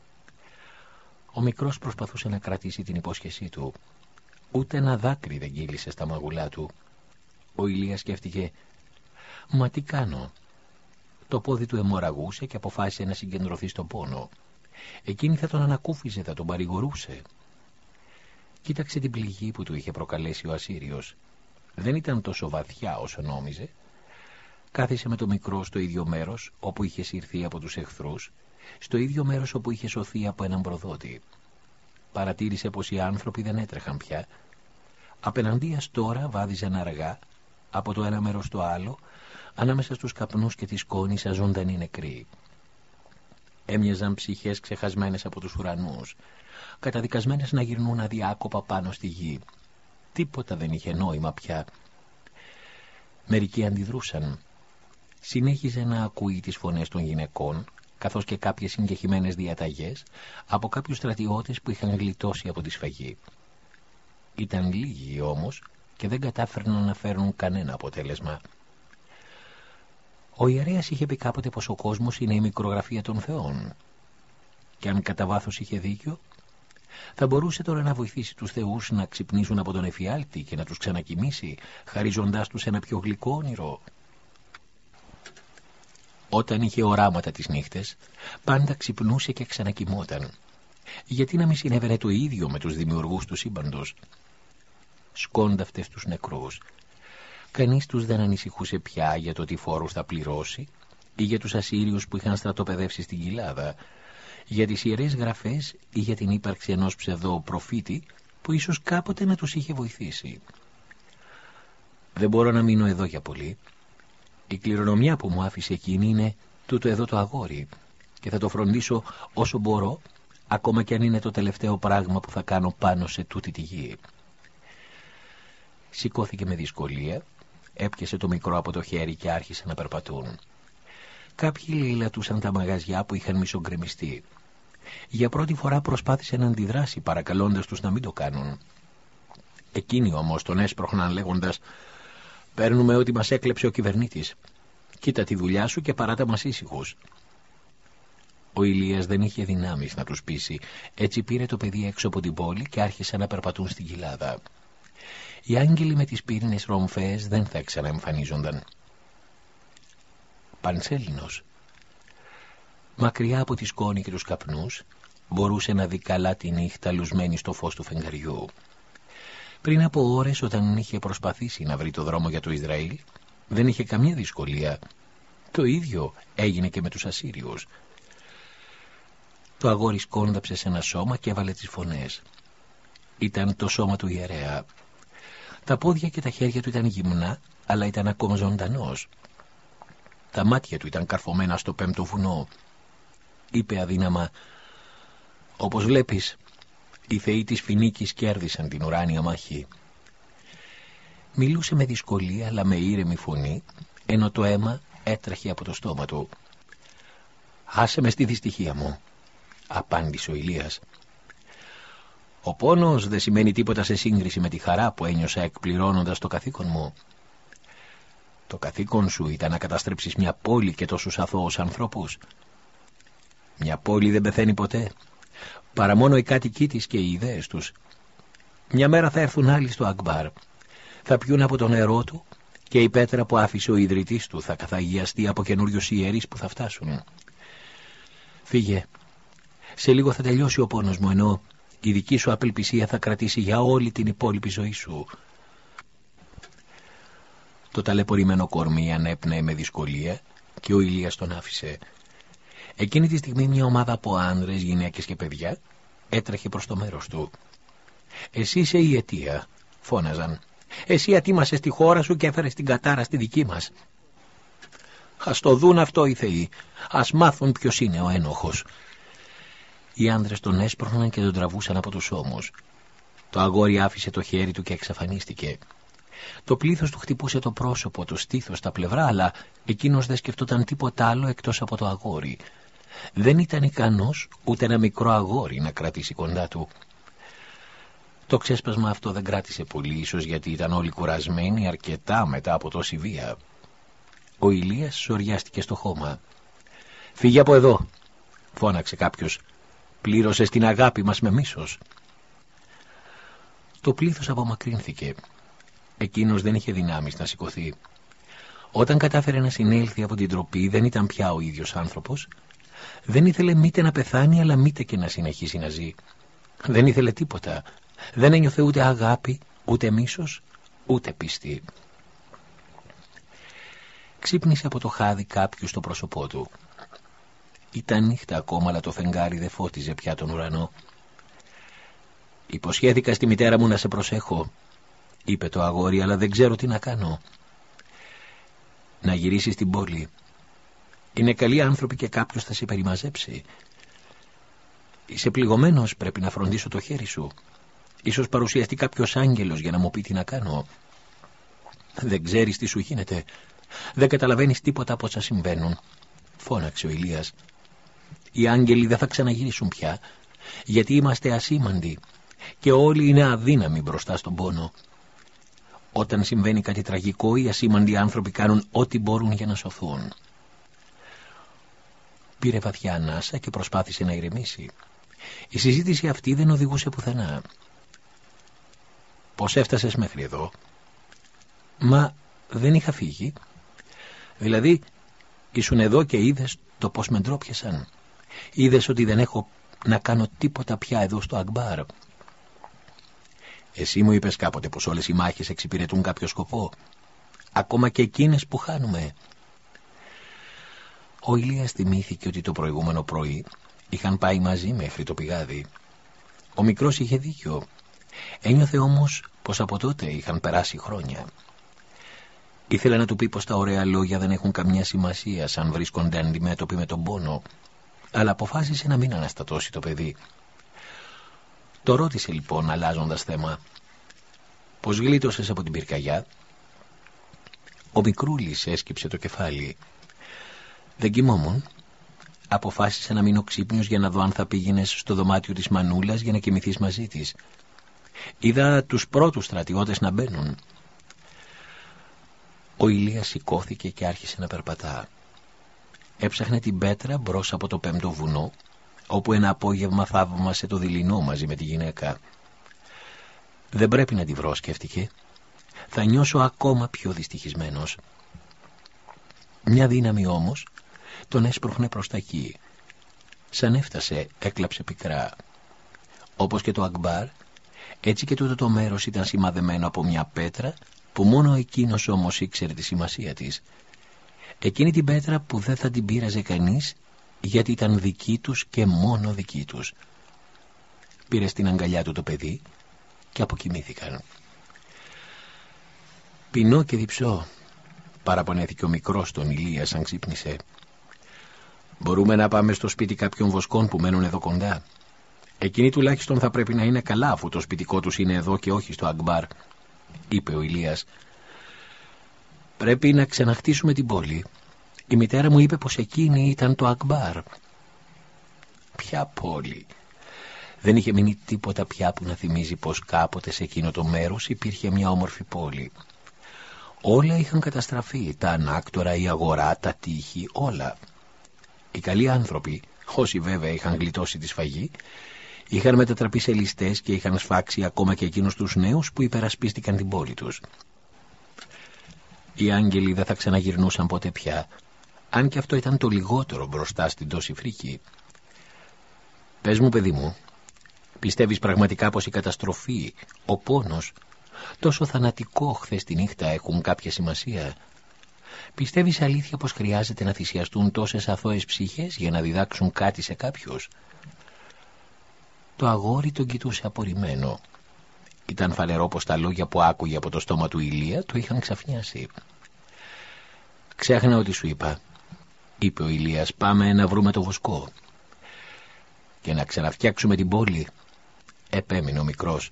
Speaker 1: Ο μικρός προσπαθούσε να κρατήσει την υπόσχεσή του. Ούτε ένα δάκρυ δεν κύλησε στα μαγουλά του. Ο Ηλίας σκέφτηκε, «Μα τι κάνω?» Το πόδι του αιμορραγούσε και αποφάσισε να συγκεντρωθεί στον πόνο. Εκείνη θα τον ανακούφιζε, θα τον παρηγορούσε. Κοίταξε την πληγή που του είχε προκαλέσει ο Ασσύριος. Δεν ήταν τόσο βαθιά όσο νόμιζε. Κάθισε με το μικρό στο ίδιο μέρος όπου είχε συρθεί από τους εχθρούς, στο ίδιο μέρος όπου είχε σωθεί από έναν προδότη. Παρατήρησε πως οι άνθρωποι δεν έτρεχαν πια. Απέναντίας τώρα βάδιζαν αργά, από το ένα μέρος στο άλλο, ανάμεσα στους καπνούς και τη σκόνη σαν ζωντανοί νεκροί. Έμοιαζαν ψυχές ξεχασμένες από τους ουρανούς, καταδικασμένες να γυρνούν αδιάκοπα πάνω στη γη. Τίποτα δεν είχε νόημα πια. Μερικοί αντιδρούσαν. Συνέχιζε να ακούει τις φωνές των γυναικών, καθώς και κάποιες συγκεκριμένες διαταγές από κάποιους στρατιώτες που είχαν γλιτώσει από τη σφαγή. Ήταν λίγοι όμως και δεν κατάφερναν να φέρουν κανένα αποτέλεσμα. Ο ιερέας είχε πει κάποτε πως ο κόσμος είναι η μικρογραφία των θεών. Και αν κατά βάθος είχε δίκιο, θα μπορούσε τώρα να βοηθήσει τους θεούς να ξυπνήσουν από τον εφιάλτη και να τους ξανακοιμήσει, χαρίζοντάς τους ένα πιο γλυκό όνειρο. Όταν είχε οράματα τις νύχτες, πάντα ξυπνούσε και ξανακοιμόταν. Γιατί να μην συνέβαινε το ίδιο με τους δημιουργούς του σύμπαντος? Σκόνταυτες τους νεκρούς. Κανείς τους δεν ανησυχούσε πια για το τι φόρους θα πληρώσει ή για τους Ασσύριους που είχαν στρατοπεδεύσει στην κοιλάδα, για τις ιερές γραφές ή για την ύπαρξη ενός ψευδοπροφήτη που ίσως κάποτε να τους είχε βοηθήσει. «Δεν μπορώ να μείνω εδώ για πολύ. Η κληρονομιά που μου άφησε εκείνη είναι τούτο εδώ το αγόρι και θα το φροντίσω όσο μπορώ, ακόμα κι αν είναι το τελευταίο πράγμα που θα κάνω πάνω σε τούτη τη γη». Σηκώθηκε με δυσκολία, έπιασε το μικρό από το χέρι και άρχισε να περπατούν. Κάποιοι λαιλατούσαν τα μαγαζιά που είχαν μισογκρεμιστεί. Για πρώτη φορά προσπάθησε να αντιδράσει, παρακαλώντας τους να μην το κάνουν. Εκείνοι όμως τον έσπροχναν λέγοντας: «Παίρνουμε ό,τι μας έκλεψε ο κυβερνήτης. Κοίτα τη δουλειά σου και παράτα μας ήσυχους». Ο Ηλίας δεν είχε δυνάμεις να τους πείσει, έτσι πήρε το παιδί έξω από την πόλη και άρχισε να περπατούν στην κοιλάδα. Οι άγγελοι με τις πύρινες ρομφές δεν θα ξαναεμφανίζονταν. Πανσέλινος, μακριά από τη σκόνη και τους καπνούς, μπορούσε να δει καλά τη νύχτα λουσμένη στο φως του φεγγαριού. Πριν από ώρες, όταν είχε προσπαθήσει να βρει το δρόμο για το Ισραήλ, δεν είχε καμία δυσκολία. Το ίδιο έγινε και με τους Ασσύριους. Το αγόρι σκόνταψε σε ένα σώμα και έβαλε τις φωνές. Ήταν το σώμα του ιερέα. Τα πόδια και τα χέρια του ήταν γυμνά, αλλά ήταν ακόμα ζωντανός. Τα μάτια του ήταν καρφωμένα στο πέμπτο βουνό. Είπε αδύναμα: «Όπως βλέπεις, οι θεοί της Φινίκης κέρδισαν την ουράνια μάχη». Μιλούσε με δυσκολία, αλλά με ήρεμη φωνή, ενώ το αίμα έτρεχε από το στόμα του. «Άσε με στη δυστυχία μου», απάντησε ο Ηλίας. «Ο πόνος δεν σημαίνει τίποτα σε σύγκριση με τη χαρά που ένιωσα εκπληρώνοντας το καθήκον μου. Το καθήκον σου ήταν να καταστρέψεις μια πόλη και τόσους αθώους ανθρώπους. Μια πόλη δεν πεθαίνει ποτέ, παρά μόνο οι κάτοικοι της και οι ιδέες τους. Μια μέρα θα έρθουν άλλοι στο Ακμπάρ, θα πιούν από το νερό του και η πέτρα που άφησε ο ιδρυτής του θα καθαγιαστεί από καινούριους ιερείς που θα φτάσουν. Φύγε, σε λίγο θα τελειώσει ο πόνος μου, ενώ η δική σου απελπισία θα κρατήσει για όλη την υπόλοιπη ζωή σου». Το ταλαιπωρημένο κορμί ανέπνεε με δυσκολία και ο Ηλίας τον άφησε. Εκείνη τη στιγμή μια ομάδα από άνδρες, γυναίκες και παιδιά έτρεχε προς το μέρος του. «Εσύ είσαι η αιτία», φώναζαν. «Εσύ ατίμασες τη χώρα σου και έφερες την κατάρα στη δική μας. Ας το δουν αυτό οι θεοί, ας μάθουν ποιος είναι ο ένοχος». Οι άνδρες τον έσπροχναν και τον τραβούσαν από τους ώμους. Το αγόρι άφησε το χέρι του και εξαφανίστηκε. Το πλήθος του χτυπούσε το πρόσωπο, το στήθος, τα πλευρά, αλλά εκείνος δεν σκεφτόταν τίποτα άλλο εκτός από το αγόρι. Δεν ήταν ικανός ούτε ένα μικρό αγόρι να κρατήσει κοντά του. Το ξέσπασμα αυτό δεν κράτησε πολύ, ίσως γιατί ήταν όλοι κουρασμένοι αρκετά μετά από τόση βία. Ο Ηλίας σοριάστηκε στο χώμα. «Φύγε από εδώ», φώναξε κάποιος. «Πλήρωσες την αγάπη μας με μίσος». Το πλήθος απομακρύνθηκε. Εκείνος δεν είχε δυνάμεις να σηκωθεί. Όταν κατάφερε να συνέλθει από την τροπή, δεν ήταν πια ο ίδιος άνθρωπος. Δεν ήθελε μήτε να πεθάνει, αλλά μήτε και να συνεχίσει να ζει. Δεν ήθελε τίποτα. Δεν ένιωθε ούτε αγάπη, ούτε μίσος, ούτε πίστη. Ξύπνησε από το χάδι κάποιου στο πρόσωπό του. Ήταν νύχτα ακόμα, αλλά το φεγγάρι δεν φώτιζε πια τον ουρανό. «Υποσχέθηκα στη μητέρα μου να σε προσέχω», είπε το αγόρι, «αλλά δεν ξέρω τι να κάνω». «Να γυρίσεις στην πόλη. Είναι καλοί άνθρωποι και κάποιος θα σε περιμαζέψει. Είσαι πληγωμένος, πρέπει να φροντίσω το χέρι σου. Ίσως παρουσιαστεί κάποιος άγγελος για να μου πει τι να κάνω. Δεν ξέρεις τι σου γίνεται. Δεν καταλαβαίνεις τίποτα από όσα συμβαίνουν», φώναξε ο Ηλίας. «Οι άγγελοι δεν θα ξαναγυρίσουν πια, γιατί είμαστε ασήμαντοι και όλοι είναι αδύναμοι μπροστά στον πόνο. Όταν συμβαίνει κάτι τραγικό, οι ασήμαντοι άνθρωποι κάνουν ό,τι μπορούν για να σωθούν». Πήρε βαθιά ανάσα και προσπάθησε να ηρεμήσει. Η συζήτηση αυτή δεν οδηγούσε πουθενά. «Πώς έφτασες μέχρι εδώ?» «Μα δεν είχα φύγει. Δηλαδή, ήσουν εδώ και είδες το πώς με ντρόπιασαν. Είδες ότι δεν έχω να κάνω τίποτα πια εδώ στο Ακμπάρ. Εσύ μου είπες κάποτε πως όλες οι μάχες εξυπηρετούν κάποιο σκοπό, ακόμα και εκείνες που χάνουμε». Ο Ηλίας θυμήθηκε ότι το προηγούμενο πρωί είχαν πάει μαζί μέχρι το πηγάδι. Ο μικρός είχε δίκιο. Ένιωθε όμως πως από τότε είχαν περάσει χρόνια. Ήθελε να του πει πως τα ωραία λόγια δεν έχουν καμιά σημασία σαν βρίσκονται αντιμέτωποι με τον πόνο, αλλά αποφάσισε να μην αναστατώσει το παιδί. Το ρώτησε λοιπόν, αλλάζοντας θέμα. Πως γλίτωσες από την πυρκαγιά? Ο Μικρούλης έσκυψε το κεφάλι. Δεν κοιμόμουν. Αποφάσισα να μείνω ξύπνιος για να δω αν θα πήγαινες στο δωμάτιο της Μανούλας για να κοιμηθείς μαζί της. Είδα τους πρώτους στρατιώτες να μπαίνουν. Ο Ηλίας σηκώθηκε και άρχισε να περπατά. Έψαχνε την πέτρα μπρος από το πέμπτο βουνό, όπου ένα απόγευμα θαύμασε το δειλινό μαζί με τη γυναίκα. Δεν πρέπει να τη βρω, σκέφτηκε. Θα νιώσω ακόμα πιο δυστυχισμένος. Μια δύναμη όμως τον έσπροχνε προς τα εκεί. Σαν έφτασε, έκλαψε πικρά. Όπως και το Ακμπάρ, έτσι και τούτο το μέρος ήταν σημαδεμένο από μια πέτρα που μόνο εκείνος όμως ήξερε τη σημασία της. Εκείνη την πέτρα που δεν θα την πείραζε κανείς, γιατί ήταν δική τους και μόνο δική τους. Πήρε στην αγκαλιά του το παιδί και αποκοιμήθηκαν. Πεινώ και διψώ, παραπονέθηκε ο μικρός τον Ηλία σαν ξύπνησε. Μπορούμε να πάμε στο σπίτι κάποιων βοσκών που μένουν εδώ κοντά? Εκείνοι τουλάχιστον θα πρέπει να είναι καλά, αφού το σπιτικό τους είναι εδώ και όχι στο Ακμπάρ, είπε ο Ηλίας. Πρέπει να ξαναχτίσουμε την πόλη. Η μητέρα μου είπε πως εκείνη ήταν το Ακμπάρ. Ποια πόλη? Δεν είχε μείνει τίποτα πια που να θυμίζει πως κάποτε σε εκείνο το μέρος υπήρχε μια όμορφη πόλη. Όλα είχαν καταστραφεί, τα ανάκτορα, η αγορά, τα τείχη, όλα. Οι καλοί άνθρωποι, όσοι βέβαια είχαν γλιτώσει τη σφαγή, είχαν μετατραπεί σε ληστές και είχαν σφάξει ακόμα και εκείνους τους νέους που υπερασπίστηκαν την πόλη τους. Οι άγγελοι δεν θα ξαναγυρνούσαν ποτέ πια, αν και αυτό ήταν το λιγότερο μπροστά στην τόση φρίκη. Πες μου, παιδί μου, πιστεύεις πραγματικά πως η καταστροφή, ο πόνος, τόσο θανατικό χθες τη νύχτα έχουν κάποια σημασία? Πιστεύεις αλήθεια πως χρειάζεται να θυσιαστούν τόσες αθώες ψυχές για να διδάξουν κάτι σε κάποιους? Το αγόρι τον κοιτούσε απορριμμένο. Ήταν φανερό πως τα λόγια που άκουγε από το στόμα του Ηλία το είχαν ξαφνιάσει. «Ξέχνα ό,τι σου είπα», είπε ο Ηλίας, «πάμε να βρούμε το βοσκό και να ξαναφτιάξουμε την πόλη», επέμεινε ο μικρός.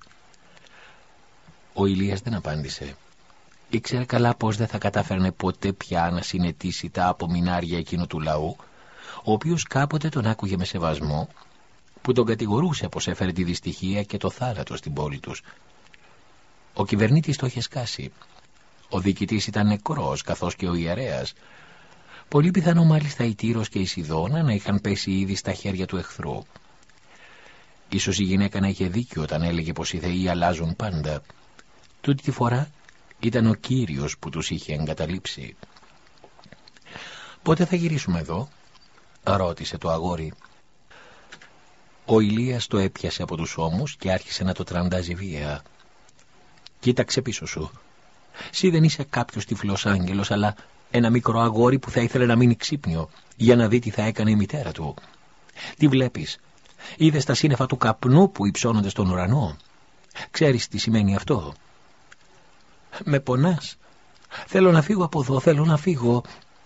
Speaker 1: Ο Ηλίας δεν απάντησε. Ήξερε καλά πως δεν θα κατάφερνε ποτέ πια να συνετίσει τα απομεινάρια εκείνου του λαού, ο οποίος κάποτε τον άκουγε με σεβασμό, που τον κατηγορούσε πως έφερε τη δυστυχία και το θάνατο στην πόλη τους. Ο κυβερνήτης το είχε σκάσει. Ο διοικητής ήταν νεκρός, καθώς και ο ιερέας. Πολύ πιθανό μάλιστα η Τύρος και η Σιδώνα να είχαν πέσει ήδη στα χέρια του εχθρού. Ίσως η γυναίκα να είχε δίκιο όταν έλεγε πως οι θεοί αλλάζουν πάντα. Τούτη τη φορά ήταν ο Κύριος που τους είχε εγκαταλείψει. «Πότε θα γυρίσουμε εδώ?» ρώτησε το αγόρι. Ο Ηλίας το έπιασε από τους ώμους και άρχισε να το τραντάζει βία. «Κοίταξε πίσω σου. Συ δεν είσαι κάποιος τυφλός άγγελος, αλλά ένα μικρό αγόρι που θα ήθελε να μείνει ξύπνιο για να δει τι θα έκανε η μητέρα του. Τι βλέπεις? Είδες τα σύννεφα του καπνού που υψώνονται στον ουρανό? Ξέρεις τι σημαίνει αυτό?» «Με πονάς. Θέλω να φύγω από εδώ, θέλω να φύγω».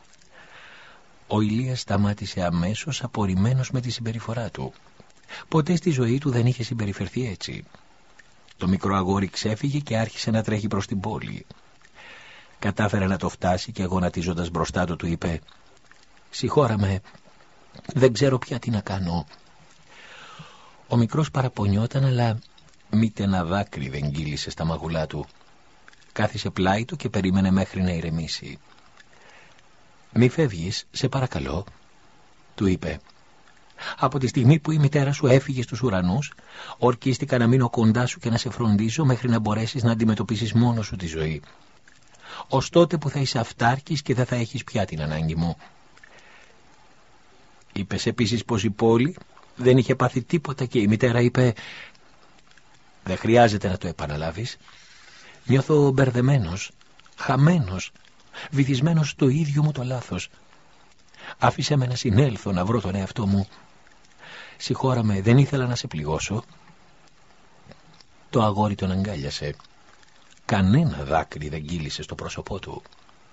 Speaker 1: Ο Ηλίας σταμάτησε αμέσως, απορριμμένος με τη συμπεριφορά του. Ποτέ στη ζωή του δεν είχε συμπεριφερθεί έτσι. Το μικρό αγόρι ξέφυγε και άρχισε να τρέχει προς την πόλη. Κατάφερε να το φτάσει και γονατίζοντας μπροστά του του είπε «Συγχώρα με, δεν ξέρω πια τι να κάνω». Ο μικρός παραπονιόταν, αλλά μήτε ένα δάκρυ δεν κύλησε στα μαγουλά του. Κάθισε πλάι του και περίμενε μέχρι να ηρεμήσει. «Μη φεύγεις, σε παρακαλώ», του είπε. «Από τη στιγμή που η μητέρα σου έφυγε στους ουρανούς, ορκίστηκα να μείνω κοντά σου και να σε φροντίζω μέχρι να μπορέσεις να αντιμετωπίσεις μόνος σου τη ζωή. Ως τότε που θα είσαι αυτάρκης και δεν θα έχεις πια την ανάγκη μου». Είπες επίσης πως η πόλη δεν είχε πάθει τίποτα και η μητέρα είπε «Δεν χρειάζεται να το επαναλάβεις. Νιώθω μπερδεμένος, χαμένος, βυθισμένος στο ίδιο μου το λάθος. Άφησε με να συνέλθω να βρω τον εαυτό μου. Συγχώρα με, δεν ήθελα να σε πληγώσω». Το αγόρι τον αγκάλιασε. Κανένα δάκρυ δεν κύλησε στο πρόσωπό του.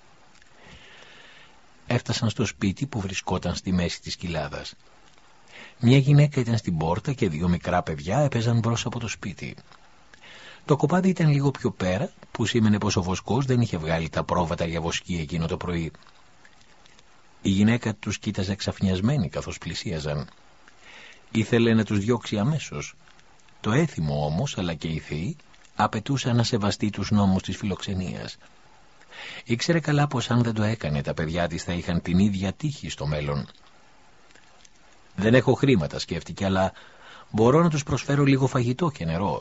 Speaker 1: Έφτασαν στο σπίτι που βρισκόταν στη μέση της κοιλάδας. Μια γυναίκα ήταν στην πόρτα και δύο μικρά παιδιά έπαιζαν μπρος από το σπίτι. Το κοπάδι ήταν λίγο πιο πέρα, που σήμαινε πως ο Βοσκός δεν είχε βγάλει τα πρόβατα για βοσκή εκείνο το πρωί. Η γυναίκα τους κοίταζε ξαφνιασμένη καθώς πλησίαζαν. Ήθελε να τους διώξει αμέσως. Το έθιμο όμως, αλλά και οι θείοι, απαιτούσαν να σεβαστεί τους νόμους της φιλοξενίας. Ήξερε καλά πως αν δεν το έκανε, τα παιδιά της θα είχαν την ίδια τύχη στο μέλλον. «Δεν έχω χρήματα», σκέφτηκε, «αλλά μπορώ να τους προσφέρω λίγο φαγητό και νερό».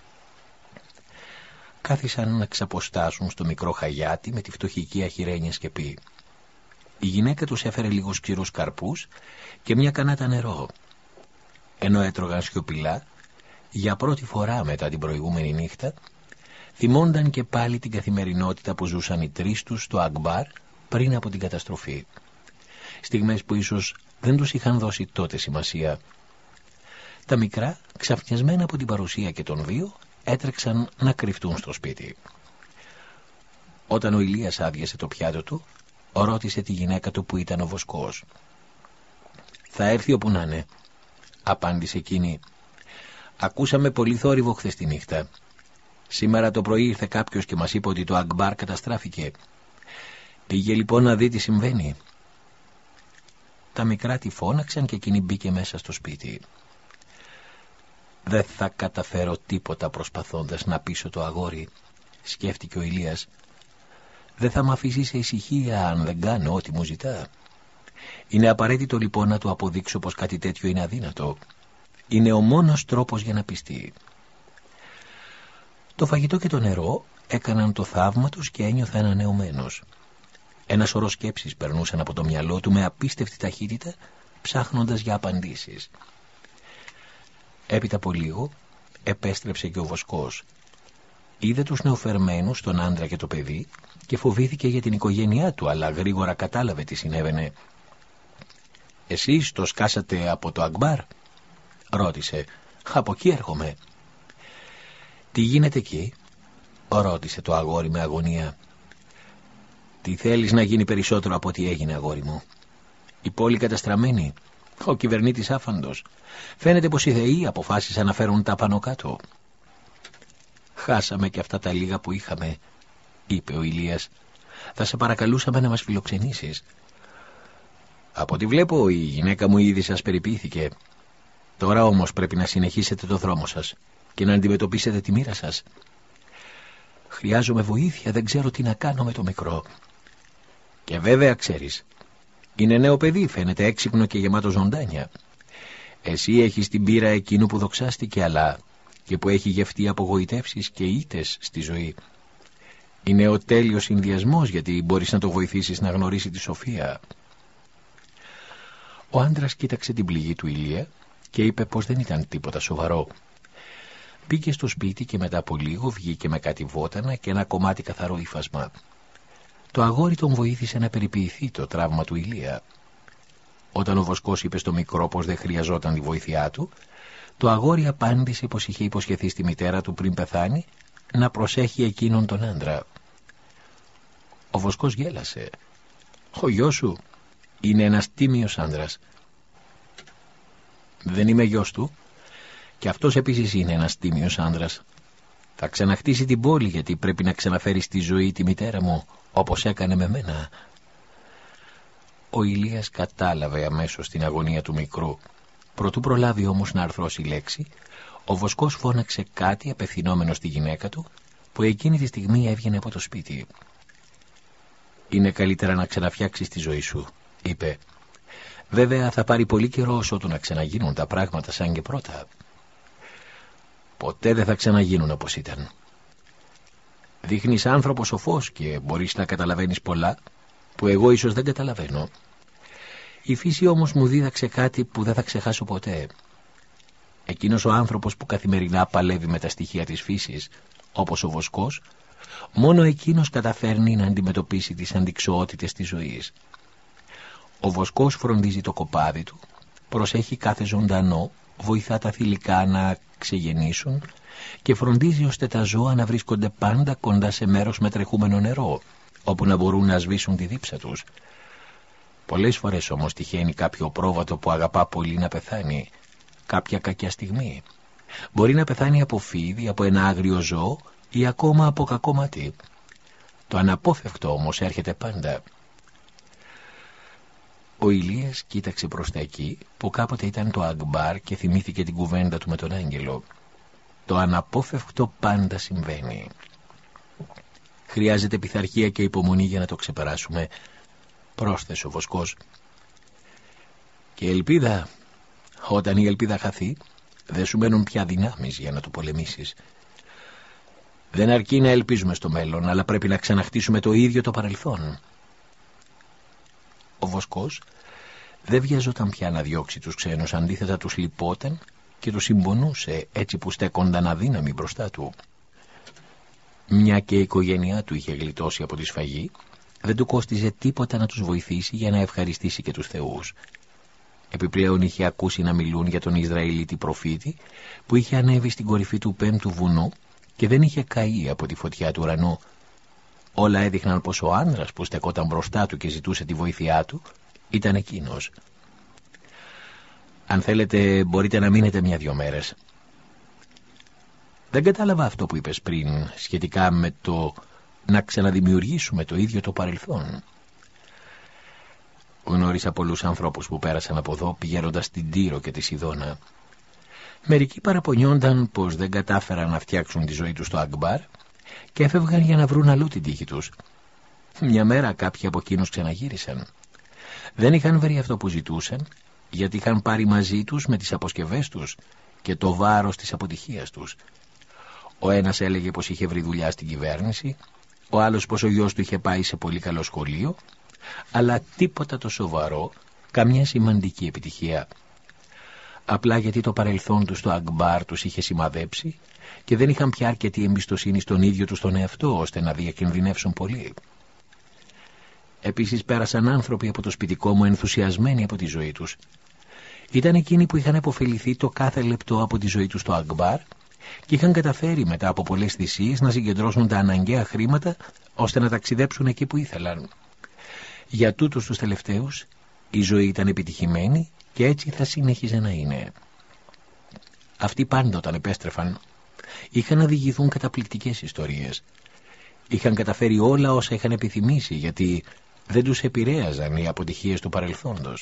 Speaker 1: Κάθισαν να ξαποστάσουν στο μικρό χαγιάτι με τη φτωχική αχιρένια σκεπή. Η γυναίκα τους έφερε λίγους ξηρούς καρπούς και μια κανάτα νερό. Ενώ έτρωγαν σιωπηλά, για πρώτη φορά μετά την προηγούμενη νύχτα, θυμόνταν και πάλι την καθημερινότητα που ζούσαν οι τρεις τους στο Ακμπάρ πριν από την καταστροφή. Στιγμές που ίσως δεν τους είχαν δώσει τότε σημασία. Τα μικρά, ξαφνιασμένα από την παρουσία και των δύο, έτρεξαν να κρυφτούν στο σπίτι. Όταν ο Ηλίας άδειασε το πιάτο του, ρώτησε τη γυναίκα του που ήταν ο Βοσκός. «Θα έρθει όπου να είναι», απάντησε εκείνη. «Ακούσαμε πολύ θόρυβο χθες τη νύχτα. Σήμερα το πρωί ήρθε κάποιος και μας είπε ότι το Ακμπάρ καταστράφηκε. Πήγε λοιπόν να δει τι συμβαίνει». Τα μικρά τη φώναξαν και εκείνη μπήκε μέσα στο σπίτι. «Δεν θα καταφέρω τίποτα προσπαθώντας να πείσω το αγόρι», σκέφτηκε ο Ηλίας. «Δεν θα μ' αφήσει σε ησυχία αν δεν κάνω ό,τι μου ζητά. Είναι απαραίτητο λοιπόν να του αποδείξω πως κάτι τέτοιο είναι αδύνατο. Είναι ο μόνος τρόπος για να πιστεί». Το φαγητό και το νερό έκαναν το θαύμα τους και ένιωθα ανανεωμένος. Ένα σωρό σκέψεις περνούσαν από το μυαλό του με απίστευτη ταχύτητα, ψάχνοντας για απαντήσεις. Έπειτα από λίγο επέστρεψε και ο Βοσκός. Είδε τους νεοφερμένους, τον άντρα και το παιδί, και φοβήθηκε για την οικογένειά του, αλλά γρήγορα κατάλαβε τι συνέβαινε. «Εσείς το σκάσατε από το Ακμπάρ?» ρώτησε. «Από εκεί έρχομαι». «Τι γίνεται εκεί?» ρώτησε το αγόρι με αγωνία. «Τι θέλεις να γίνει περισσότερο από ό,τι έγινε, αγόρι μου? Η πόλη καταστραμμένη, ο κυβερνήτης άφαντος. Φαίνεται πως οι θεοί αποφάσισαν να φέρουν τα πάνω κάτω». «Χάσαμε και αυτά τα λίγα που είχαμε», είπε ο Ηλίας. «Θα σε παρακαλούσαμε να μας φιλοξενήσεις». «Από ό,τι βλέπω η γυναίκα μου ήδη σας περιποιήθηκε. Τώρα όμως πρέπει να συνεχίσετε το δρόμο σας και να αντιμετωπίσετε τη μοίρα σας». «Χρειάζομαι βοήθεια, δεν ξέρω τι να κάνω με το μικρό». «Και βέβαια ξέρεις. Είναι νέο παιδί, φαίνεται έξυπνο και γεμάτο ζωντάνια. Εσύ έχεις την πείρα εκείνου που δοξάστηκε, αλλά και που έχει γευτεί απογοητεύσεις και ήττες στη ζωή. Είναι ο τέλειος συνδυασμός, γιατί μπορείς να το βοηθήσεις να γνωρίσει τη σοφία». Ο άντρας κοίταξε την πληγή του Ηλία και είπε πως δεν ήταν τίποτα σοβαρό. Πήγε στο σπίτι και μετά από λίγο βγήκε με κάτι βότανα και ένα κομμάτι καθαρό ύφασμα. Το αγόρι τον βοήθησε να περιποιηθεί το τραύμα του Ηλία. Όταν ο Βοσκός είπε στο μικρό πως δεν χρειαζόταν τη βοήθειά του, το αγόρι απάντησε πως είχε υποσχεθεί στη μητέρα του πριν πεθάνει να προσέχει εκείνον τον άντρα. Ο Βοσκός γέλασε. «Ο γιος σου είναι ένας τίμιος άντρας». «Δεν είμαι γιος του. Και αυτός επίσης είναι ένας τίμιος άντρας. Θα ξαναχτίσει την πόλη, γιατί πρέπει να ξαναφέρει στη ζωή τη μητέρα μου, όπως έκανε με μένα». Ο Ηλίας κατάλαβε αμέσως την αγωνία του μικρού. Προτού προλάβει όμως να αρθρώσει λέξη, ο Βοσκός φώναξε κάτι απευθυνόμενο στη γυναίκα του, που εκείνη τη στιγμή έβγαινε από το σπίτι. «Είναι καλύτερα να ξαναφτιάξεις τη ζωή σου», είπε. «Βέβαια θα πάρει πολύ καιρό όσο του να ξαναγίνουν τα πράγματα σαν και πρώτα». «Ποτέ δεν θα ξαναγίνουν όπως ήταν. Δείχνεις άνθρωπο σοφός και μπορείς να καταλαβαίνεις πολλά που εγώ ίσως δεν καταλαβαίνω. Η φύση όμως μου δίδαξε κάτι που δεν θα ξεχάσω ποτέ. Εκείνος ο άνθρωπος που καθημερινά παλεύει με τα στοιχεία της φύσης, όπως ο Βοσκός, μόνο εκείνος καταφέρνει να αντιμετωπίσει τις αντιξοότητες της ζωής. Ο Βοσκός φροντίζει το κοπάδι του, προσέχει κάθε ζωντανό, βοηθά τα θηλυκά να ξεγεννήσουν και φροντίζει ώστε τα ζώα να βρίσκονται πάντα κοντά σε μέρος με τρεχούμενο νερό, όπου να μπορούν να σβήσουν τη δίψα τους. Πολλές φορές όμως τυχαίνει κάποιο πρόβατο που αγαπά πολύ να πεθάνει, κάποια κακιά στιγμή. Μπορεί να πεθάνει από φίδι, από ένα άγριο ζώο ή ακόμα από κακό μάτι. Το αναπόφευκτο όμως έρχεται πάντα. Ο Ηλίας κοίταξε προς τα εκεί που κάποτε ήταν το Ακμπάρ και θυμήθηκε την κουβέντα του με τον άγγελο. Το αναπόφευκτο πάντα συμβαίνει. Χρειάζεται πειθαρχία και υπομονή για να το ξεπεράσουμε, πρόσθεσε ο Βοσκός. Και ελπίδα, όταν η ελπίδα χαθεί, δεν σου μένουν πια δυνάμεις για να το πολεμήσεις. Δεν αρκεί να ελπίζουμε στο μέλλον, αλλά πρέπει να ξαναχτίσουμε το ίδιο το παρελθόν. Ο Βοσκός δεν βιαζόταν πια να διώξει τους ξένους, αντίθετα τους λυπόταν και τους συμπονούσε έτσι που στέκονταν αδύναμοι μπροστά του. Μια και η οικογένειά του είχε γλιτώσει από τη σφαγή, δεν του κόστιζε τίποτα να τους βοηθήσει για να ευχαριστήσει και τους θεούς. Επιπλέον είχε ακούσει να μιλούν για τον Ισραηλίτη προφήτη που είχε ανέβει στην κορυφή του πέμπτου βουνού και δεν είχε καεί από τη φωτιά του ουρανού. Όλα έδειχναν πως ο άνδρας που στεκόταν μπροστά του και ζητούσε τη βοήθειά του ήταν εκείνος. Αν θέλετε μπορείτε να μείνετε μια-δυο μέρες. Δεν κατάλαβα αυτό που είπες πριν σχετικά με το να ξαναδημιουργήσουμε το ίδιο το παρελθόν. Γνώρισα πολλούς ανθρώπους που πέρασαν από εδώ πηγαίνοντας στην Τύρο και τη Σιδώνα. Μερικοί παραπονιόνταν πως δεν κατάφεραν να φτιάξουν τη ζωή τους στο Ακμπάρ και έφευγαν για να βρουν αλλού την τύχη τους. Μια μέρα κάποιοι από εκείνους ξαναγύρισαν. Δεν είχαν βρει αυτό που ζητούσαν, γιατί είχαν πάρει μαζί τους με τις αποσκευές τους και το βάρος της αποτυχίας τους. Ο ένας έλεγε πως είχε βρει δουλειά στην κυβέρνηση, ο άλλος πως ο γιος του είχε πάει σε πολύ καλό σχολείο, αλλά τίποτα το σοβαρό, καμιά σημαντική επιτυχία. Απλά γιατί το παρελθόν τους στο Ακμπάρ τους είχε σημαδέψει και δεν είχαν πια αρκετή εμπιστοσύνη στον ίδιο τους τον εαυτό ώστε να διακινδυνεύσουν πολύ. Επίσης πέρασαν άνθρωποι από το σπιτικό μου ενθουσιασμένοι από τη ζωή τους. Ήταν εκείνοι που είχαν επωφεληθεί το κάθε λεπτό από τη ζωή τους στο Ακμπάρ και είχαν καταφέρει μετά από πολλές θυσίες να συγκεντρώσουν τα αναγκαία χρήματα ώστε να ταξιδέψουν εκεί που ήθελαν. Για τούτους τους τελευταίους η ζωή ήταν επιτυχημένη και έτσι θα συνέχιζε να είναι. Αυτοί πάντα όταν επέστρεφαν είχαν να διηγηθούν καταπληκτικές ιστορίες. Είχαν καταφέρει όλα όσα είχαν επιθυμήσει γιατί δεν τους επηρέαζαν οι αποτυχίες του παρελθόντος.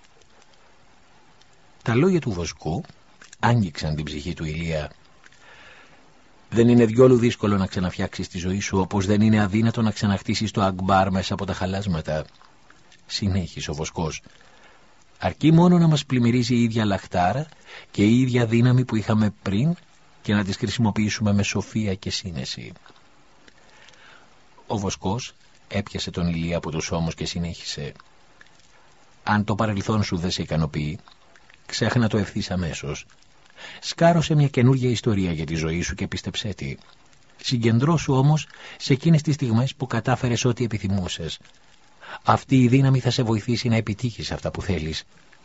Speaker 1: Τα λόγια του Βοσκού άγγιξαν την ψυχή του Ηλία. Δεν είναι διόλου δύσκολο να ξαναφτιάξεις τη ζωή σου, όπως δεν είναι αδύνατο να ξαναχτίσεις το Ακμπάρ μέσα από τα χαλάσματα, συνέχισε ο Βοσκός. Αρκεί μόνο να μας πλημμυρίζει η ίδια λαχτάρα και η ίδια δύναμη που είχαμε πριν και να τις χρησιμοποιήσουμε με σοφία και σύνεση. Ο Βοσκός έπιασε τον Ηλία από τους ώμους και συνέχισε. Αν το παρελθόν σου δεν σε ικανοποιεί, ξέχνα το ευθύς αμέσως. Σκάρωσε μια καινούργια ιστορία για τη ζωή σου και πίστεψέ τη. Συγκεντρώσου όμως σε εκείνες τις στιγμές που κατάφερες ό,τι επιθυμούσες. Αυτή η δύναμη θα σε βοηθήσει να επιτύχεις αυτά που θέλεις.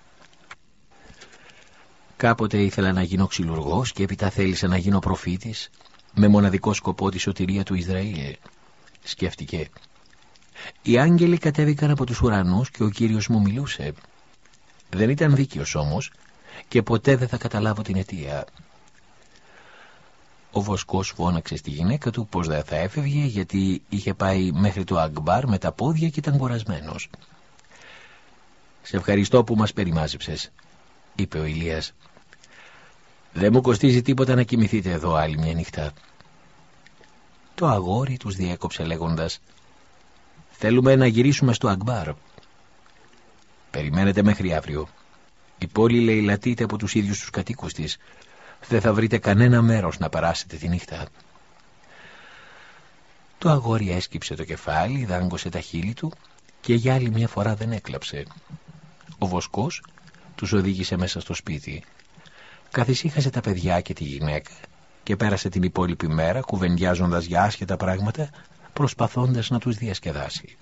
Speaker 1: Κάποτε ήθελα να γίνω ξυλουργός και έπειτα θέλησα να γίνω προφήτης με μοναδικό σκοπό τη σωτηρία του Ισραήλ, σκέφτηκε. Οι άγγελοι κατέβηκαν από τους ουρανούς και ο Κύριος μου μιλούσε. Δεν ήταν δίκαιος όμως και ποτέ δεν θα καταλάβω την αιτία. Ο Βοσκός φώναξε στη γυναίκα του πως δεν θα έφευγε γιατί είχε πάει μέχρι το Ακμπάρ με τα πόδια και ήταν κουρασμένος. «Σε ευχαριστώ που μας περιμάζεψες», είπε ο Ηλίας. «Δεν μου κοστίζει τίποτα να κοιμηθείτε εδώ άλλη μια νύχτα». Το αγόρι τους διέκοψε λέγοντας «Θέλουμε να γυρίσουμε στο Ακμπάρ». «Περιμένετε μέχρι αύριο. Η πόλη λαιλατείται από τους ίδιους τους κατοίκους της. Δεν θα βρείτε κανένα μέρος να περάσετε τη νύχτα». Το αγόρι έσκυψε το κεφάλι, δάγκωσε τα χείλη του και για άλλη μια φορά δεν έκλαψε. Ο Βοσκός τους οδήγησε μέσα στο σπίτι. Καθησύχασε τα παιδιά και τη γυναίκα και πέρασε την υπόλοιπη μέρα κουβεντιάζοντας για άσχετα πράγματα, προσπαθώντας να τους διασκεδάσει.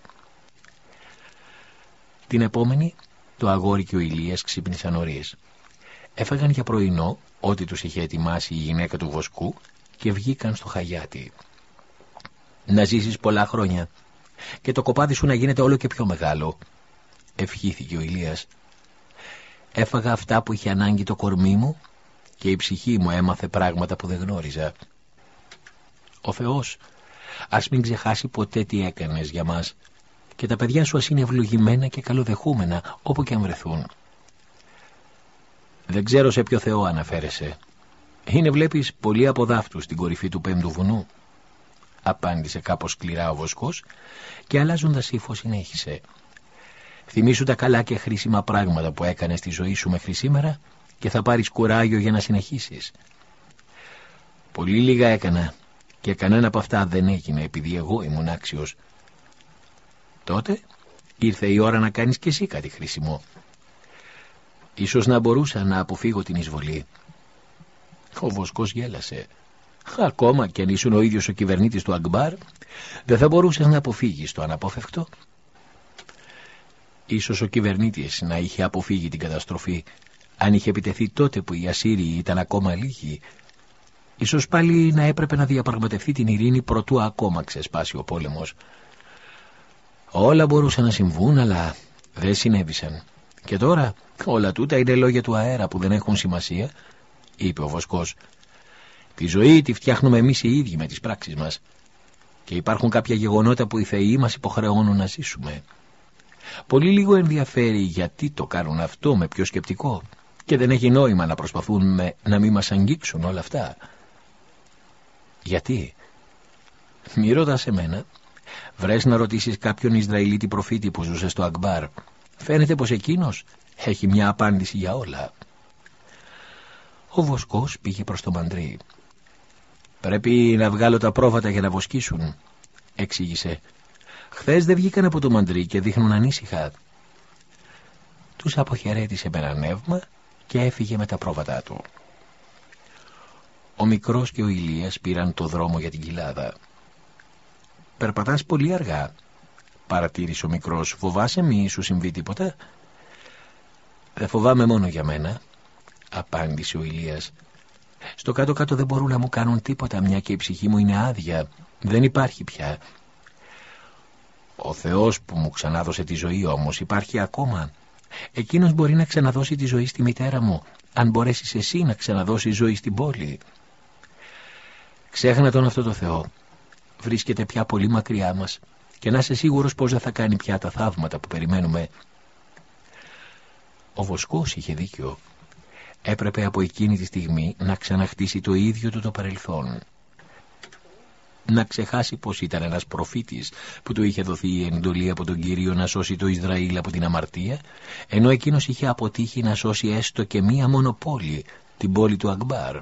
Speaker 1: Την επόμενη το αγόρι και ο Ηλίας ξύπνησαν νωρίς. Έφαγαν για πρωινό ό,τι τους είχε ετοιμάσει η γυναίκα του Βοσκού και βγήκαν στο Χαγιάτι. «Να ζήσεις πολλά χρόνια και το κοπάδι σου να γίνεται όλο και πιο μεγάλο», ευχήθηκε ο Ηλίας. «Έφαγα αυτά που είχε ανάγκη το κορμί μου και η ψυχή μου έμαθε πράγματα που δεν γνώριζα. Ο Θεός ας μην ξεχάσει ποτέ τι έκανες για μας και τα παιδιά σου ας είναι ευλογημένα και καλοδεχούμενα όπου και αν βρεθούν. Δεν ξέρω σε ποιο Θεό αναφέρεσαι. Είναι, βλέπεις, πολλοί από δάφτους στην κορυφή του πέμπτου βουνού, απάντησε κάπως σκληρά ο Βοσκός και αλλάζοντας ύφος συνέχισε. Θυμήσου τα καλά και χρήσιμα πράγματα που έκανες στη ζωή σου μέχρι σήμερα και θα πάρεις κουράγιο για να συνεχίσεις. Πολύ λίγα έκανα και κανένα από αυτά δεν έγινε επειδή εγώ ήμουν άξιος. Τότε ήρθε η ώρα να κάνεις κι εσύ κάτι χρήσιμο. Ίσως να μπορούσα να αποφύγω την εισβολή. Ο Βοσκός γέλασε. Ακόμα κι αν ήσουν ο ίδιος ο κυβερνήτης του Ακμπάρ, δεν θα μπορούσες να αποφύγεις το αναπόφευκτο. Ίσως ο κυβερνήτης να είχε αποφύγει την καταστροφή αν είχε επιτεθεί τότε που οι Ασσύριοι ήταν ακόμα λίγοι. Ίσως πάλι να έπρεπε να διαπραγματευτεί την ειρήνη προτού ακόμα ξεσπάσει ο πόλεμος. Όλα μπορούσαν να συμβούν, αλλά δεν συνέβησαν. Και τώρα όλα τούτα είναι λόγια του αέρα που δεν έχουν σημασία, είπε ο Βοσκός. Τη ζωή τη φτιάχνουμε εμείς οι ίδιοι με τις πράξεις μας. Και υπάρχουν κάποια γεγονότα που οι θεοί μας υποχρεώνουν να ζήσουμε. Πολύ λίγο ενδιαφέρει γιατί το κάνουν αυτό, με ποιο σκεπτικό, και δεν έχει νόημα να προσπαθούν με, να μην μας αγγίξουν όλα αυτά. Γιατί? Μη ρωτάς εμένα. Βρες να ρωτήσεις κάποιον Ισραηλίτη προφήτη που ζούσε στο Ακμπάρ. Φαίνεται πως εκείνος έχει μια απάντηση για όλα. Ο Βοσκός πήγε προς το μαντρί. Πρέπει να βγάλω τα πρόβατα για να βοσκήσουν, εξήγησε. Χθες δεν βγήκαν από το μαντρί και δείχνουν ανήσυχα. Τους αποχαιρέτησε με ένα νεύμα και έφυγε με τα πρόβατά του. Ο μικρός και ο Ηλίας πήραν το δρόμο για την κοιλάδα. «Περπατάς πολύ αργά», παρατήρησε ο μικρός. «Φοβάσαι μη σου συμβεί τίποτα?» «Δεν φοβάμαι μόνο για μένα», απάντησε ο Ηλίας. «Στο κάτω-κάτω δεν μπορούν να μου κάνουν τίποτα, μια και η ψυχή μου είναι άδεια. Δεν υπάρχει πια. Ο Θεός που μου ξανάδωσε τη ζωή όμως υπάρχει ακόμα. Εκείνος μπορεί να ξαναδώσει τη ζωή στη μητέρα μου, αν μπορέσεις εσύ να ξαναδώσεις ζωή στην πόλη. Ξέχνα τον αυτό το Θεό. Βρίσκεται πια πολύ μακριά μας και να είσαι σίγουρος πως δεν θα κάνει πια τα θαύματα που περιμένουμε». Ο Βοσκός είχε δίκιο. Έπρεπε από εκείνη τη στιγμή να ξαναχτίσει το ίδιο του το παρελθόν. Να ξεχάσει πως ήταν ένας προφήτης που του είχε δοθεί η εντολή από τον Κύριο να σώσει το Ισραήλ από την αμαρτία, ενώ εκείνος είχε αποτύχει να σώσει έστω και μία μόνο πόλη, την πόλη του Ακμπάρ.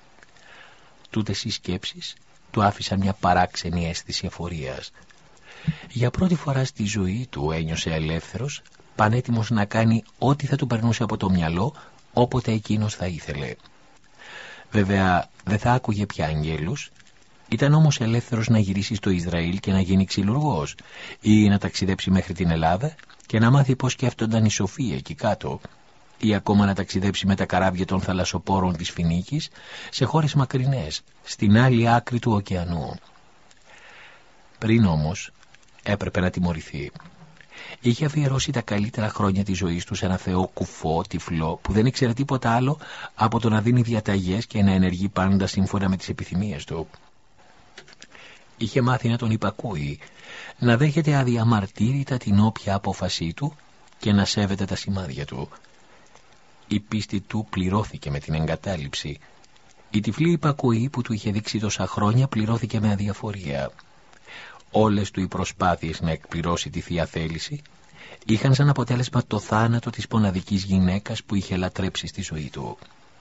Speaker 1: Τούτες οι σκέψεις του άφησαν μια παράξενη αίσθηση εφορίας. Για πρώτη φορά στη ζωή του ένιωσε ελεύθερος, πανέτοιμος να κάνει ό,τι θα του περνούσε από το μυαλό, όποτε εκείνος θα ήθελε. Βέβαια δεν θα άκουγε πια αγγέλους. Ήταν όμως ελεύθερος να γυρίσει στο Ισραήλ και να γίνει ξυλουργός, ή να ταξιδέψει μέχρι την Ελλάδα και να μάθει πώς σκέφτονταν οι σοφοί εκεί κάτω, ή ακόμα να ταξιδέψει με τα καράβια των θαλασσοπόρων της Φινίκης σε χώρες μακρινές, στην άλλη άκρη του ωκεανού. Πριν όμως έπρεπε να τιμωρηθεί. Είχε αφιερώσει τα καλύτερα χρόνια της ζωής του σε ένα θεό κουφό, τυφλό, που δεν ήξερε τίποτα άλλο από το να δίνει διαταγές και να ενεργεί πάντα σύμφωνα με τις επιθυμίες του. Είχε μάθει να τον υπακούει, να δέχεται αδιαμαρτύρητα την όποια απόφασή του και να σέβεται τα σημάδια του. Η πίστη του πληρώθηκε με την εγκατάλειψη. Η τυφλή υπακούη που του είχε δείξει τόσα χρόνια πληρώθηκε με αδιαφορία. Όλες του οι προσπάθειες να εκπληρώσει τη θεία θέληση είχαν σαν αποτέλεσμα το θάνατο της μοναδικής γυναίκας που είχε λατρέψει στη ζωή του.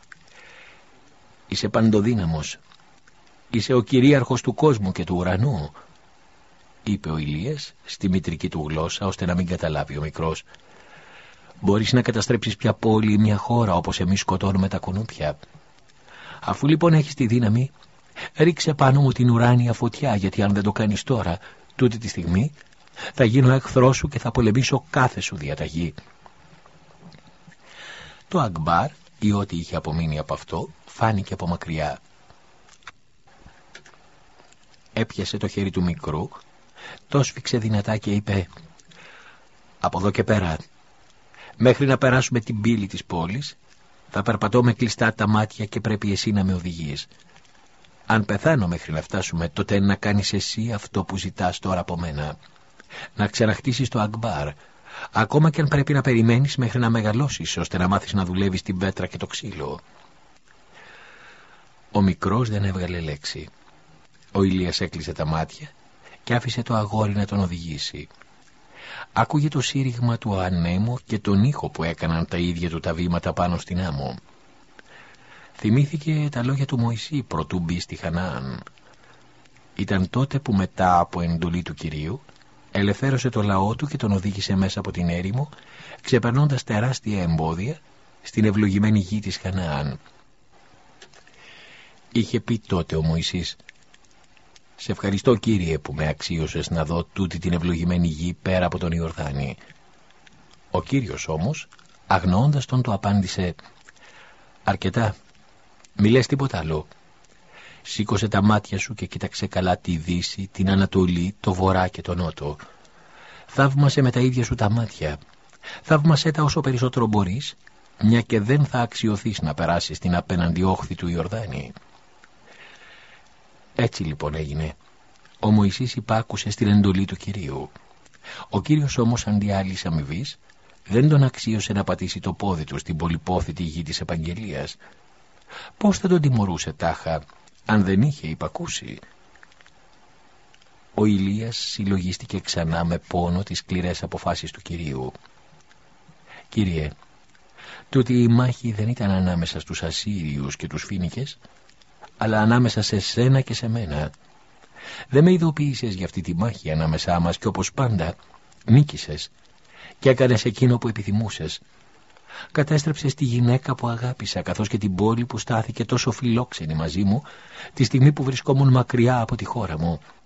Speaker 1: «Είσαι παντοδύναμος. Είσαι ο κυρίαρχος του κόσμου και του ουρανού», είπε ο Ηλίας στη μητρική του γλώσσα, ώστε να μην καταλάβει ο μικρός. «Μπορείς να καταστρέψεις πια πόλη ή μια χώρα όπως εμείς σκοτώνουμε τα κουνούπια. Αφού λοιπόν έχεις τη δύναμη, ρίξε πάνω μου την ουράνια φωτιά, γιατί αν δεν το κάνεις τώρα, τούτη τη στιγμή, θα γίνω εχθρός σου και θα πολεμήσω κάθε σου διαταγή». Το Ακμπάρ, ή ό,τι είχε απομείνει από αυτό, φάνηκε από μακριά. Έπιασε το χέρι του μικρού, το σφίξε δυνατά και είπε: «Από εδώ και πέρα, μέχρι να περάσουμε την πύλη της πόλης, Θα περπατώ με κλειστά τα μάτια και πρέπει εσύ να με οδηγείς. Αν πεθάνω μέχρι να φτάσουμε, τότε να κάνεις εσύ αυτό που ζητάς τώρα από μένα. Να ξαναχτίσεις το Ακμπάρ, ακόμα και αν πρέπει να περιμένεις μέχρι να μεγαλώσεις, ώστε να μάθεις να δουλεύεις την πέτρα και το ξύλο. Ο μικρός δεν έβγαλε λέξη. Ο Ηλίας έκλεισε τα μάτια και άφησε το αγόρι να τον οδηγήσει. Άκουγε το σύριγμα του ανέμου και τον ήχο που έκαναν τα ίδια του τα βήματα πάνω στην άμμο. Θυμήθηκε τα λόγια του Μωυσή προτού μπει στη Χαναάν. Ήταν τότε που μετά από εντολή του Κυρίου ελευθέρωσε το λαό του και τον οδήγησε μέσα από την έρημο, ξεπερνώντας τεράστια εμπόδια στην ευλογημένη γη της Χαναάν. Είχε πει τότε ο Μωυσής: «Σε ευχαριστώ, Κύριε, που με αξίωσες να δω τούτη την ευλογημένη γη πέρα από τον Ιορδάνη». Ο Κύριος όμως, αγνοώντας τον, το απάντησε: «Αρκετά, μη λες τίποτα άλλο. Σήκωσε τα μάτια σου και κοίταξε καλά τη δύση, την ανατολή, το βορρά και το νότο. Θαύμασε με τα ίδια σου τα μάτια. Θαύμασέ τα όσο περισσότερο μπορείς, μια και δεν θα αξιωθείς να περάσεις την απέναντι όχθη του Ιορδάνη». Έτσι λοιπόν έγινε. Ο Μωυσής υπάκουσε στην εντολή του Κυρίου. Ο Κύριος όμως, αντί άλλης αμοιβής, δεν τον αξίωσε να πατήσει το πόδι του στην πολυπόθητη γη της επαγγελίας. Πώς θα τον τιμωρούσε τάχα, αν δεν είχε υπακούσει? Ο Ηλίας συλλογίστηκε ξανά με πόνο τις σκληρές αποφάσεις του Κυρίου. «Κύριε, τούτη η μάχη δεν ήταν ανάμεσα στους Ασσύριους και τους Φοίνικες, αλλά ανάμεσα σε σένα και σε μένα. Δεν με ειδοποίησες για αυτή τη μάχη ανάμεσά μας και όπως πάντα νίκησες και έκανες εκείνο που επιθυμούσες. Κατέστρεψες τη γυναίκα που αγάπησα, καθώς και την πόλη που στάθηκε τόσο φιλόξενη μαζί μου τη στιγμή που βρισκόμουν μακριά από τη χώρα μου.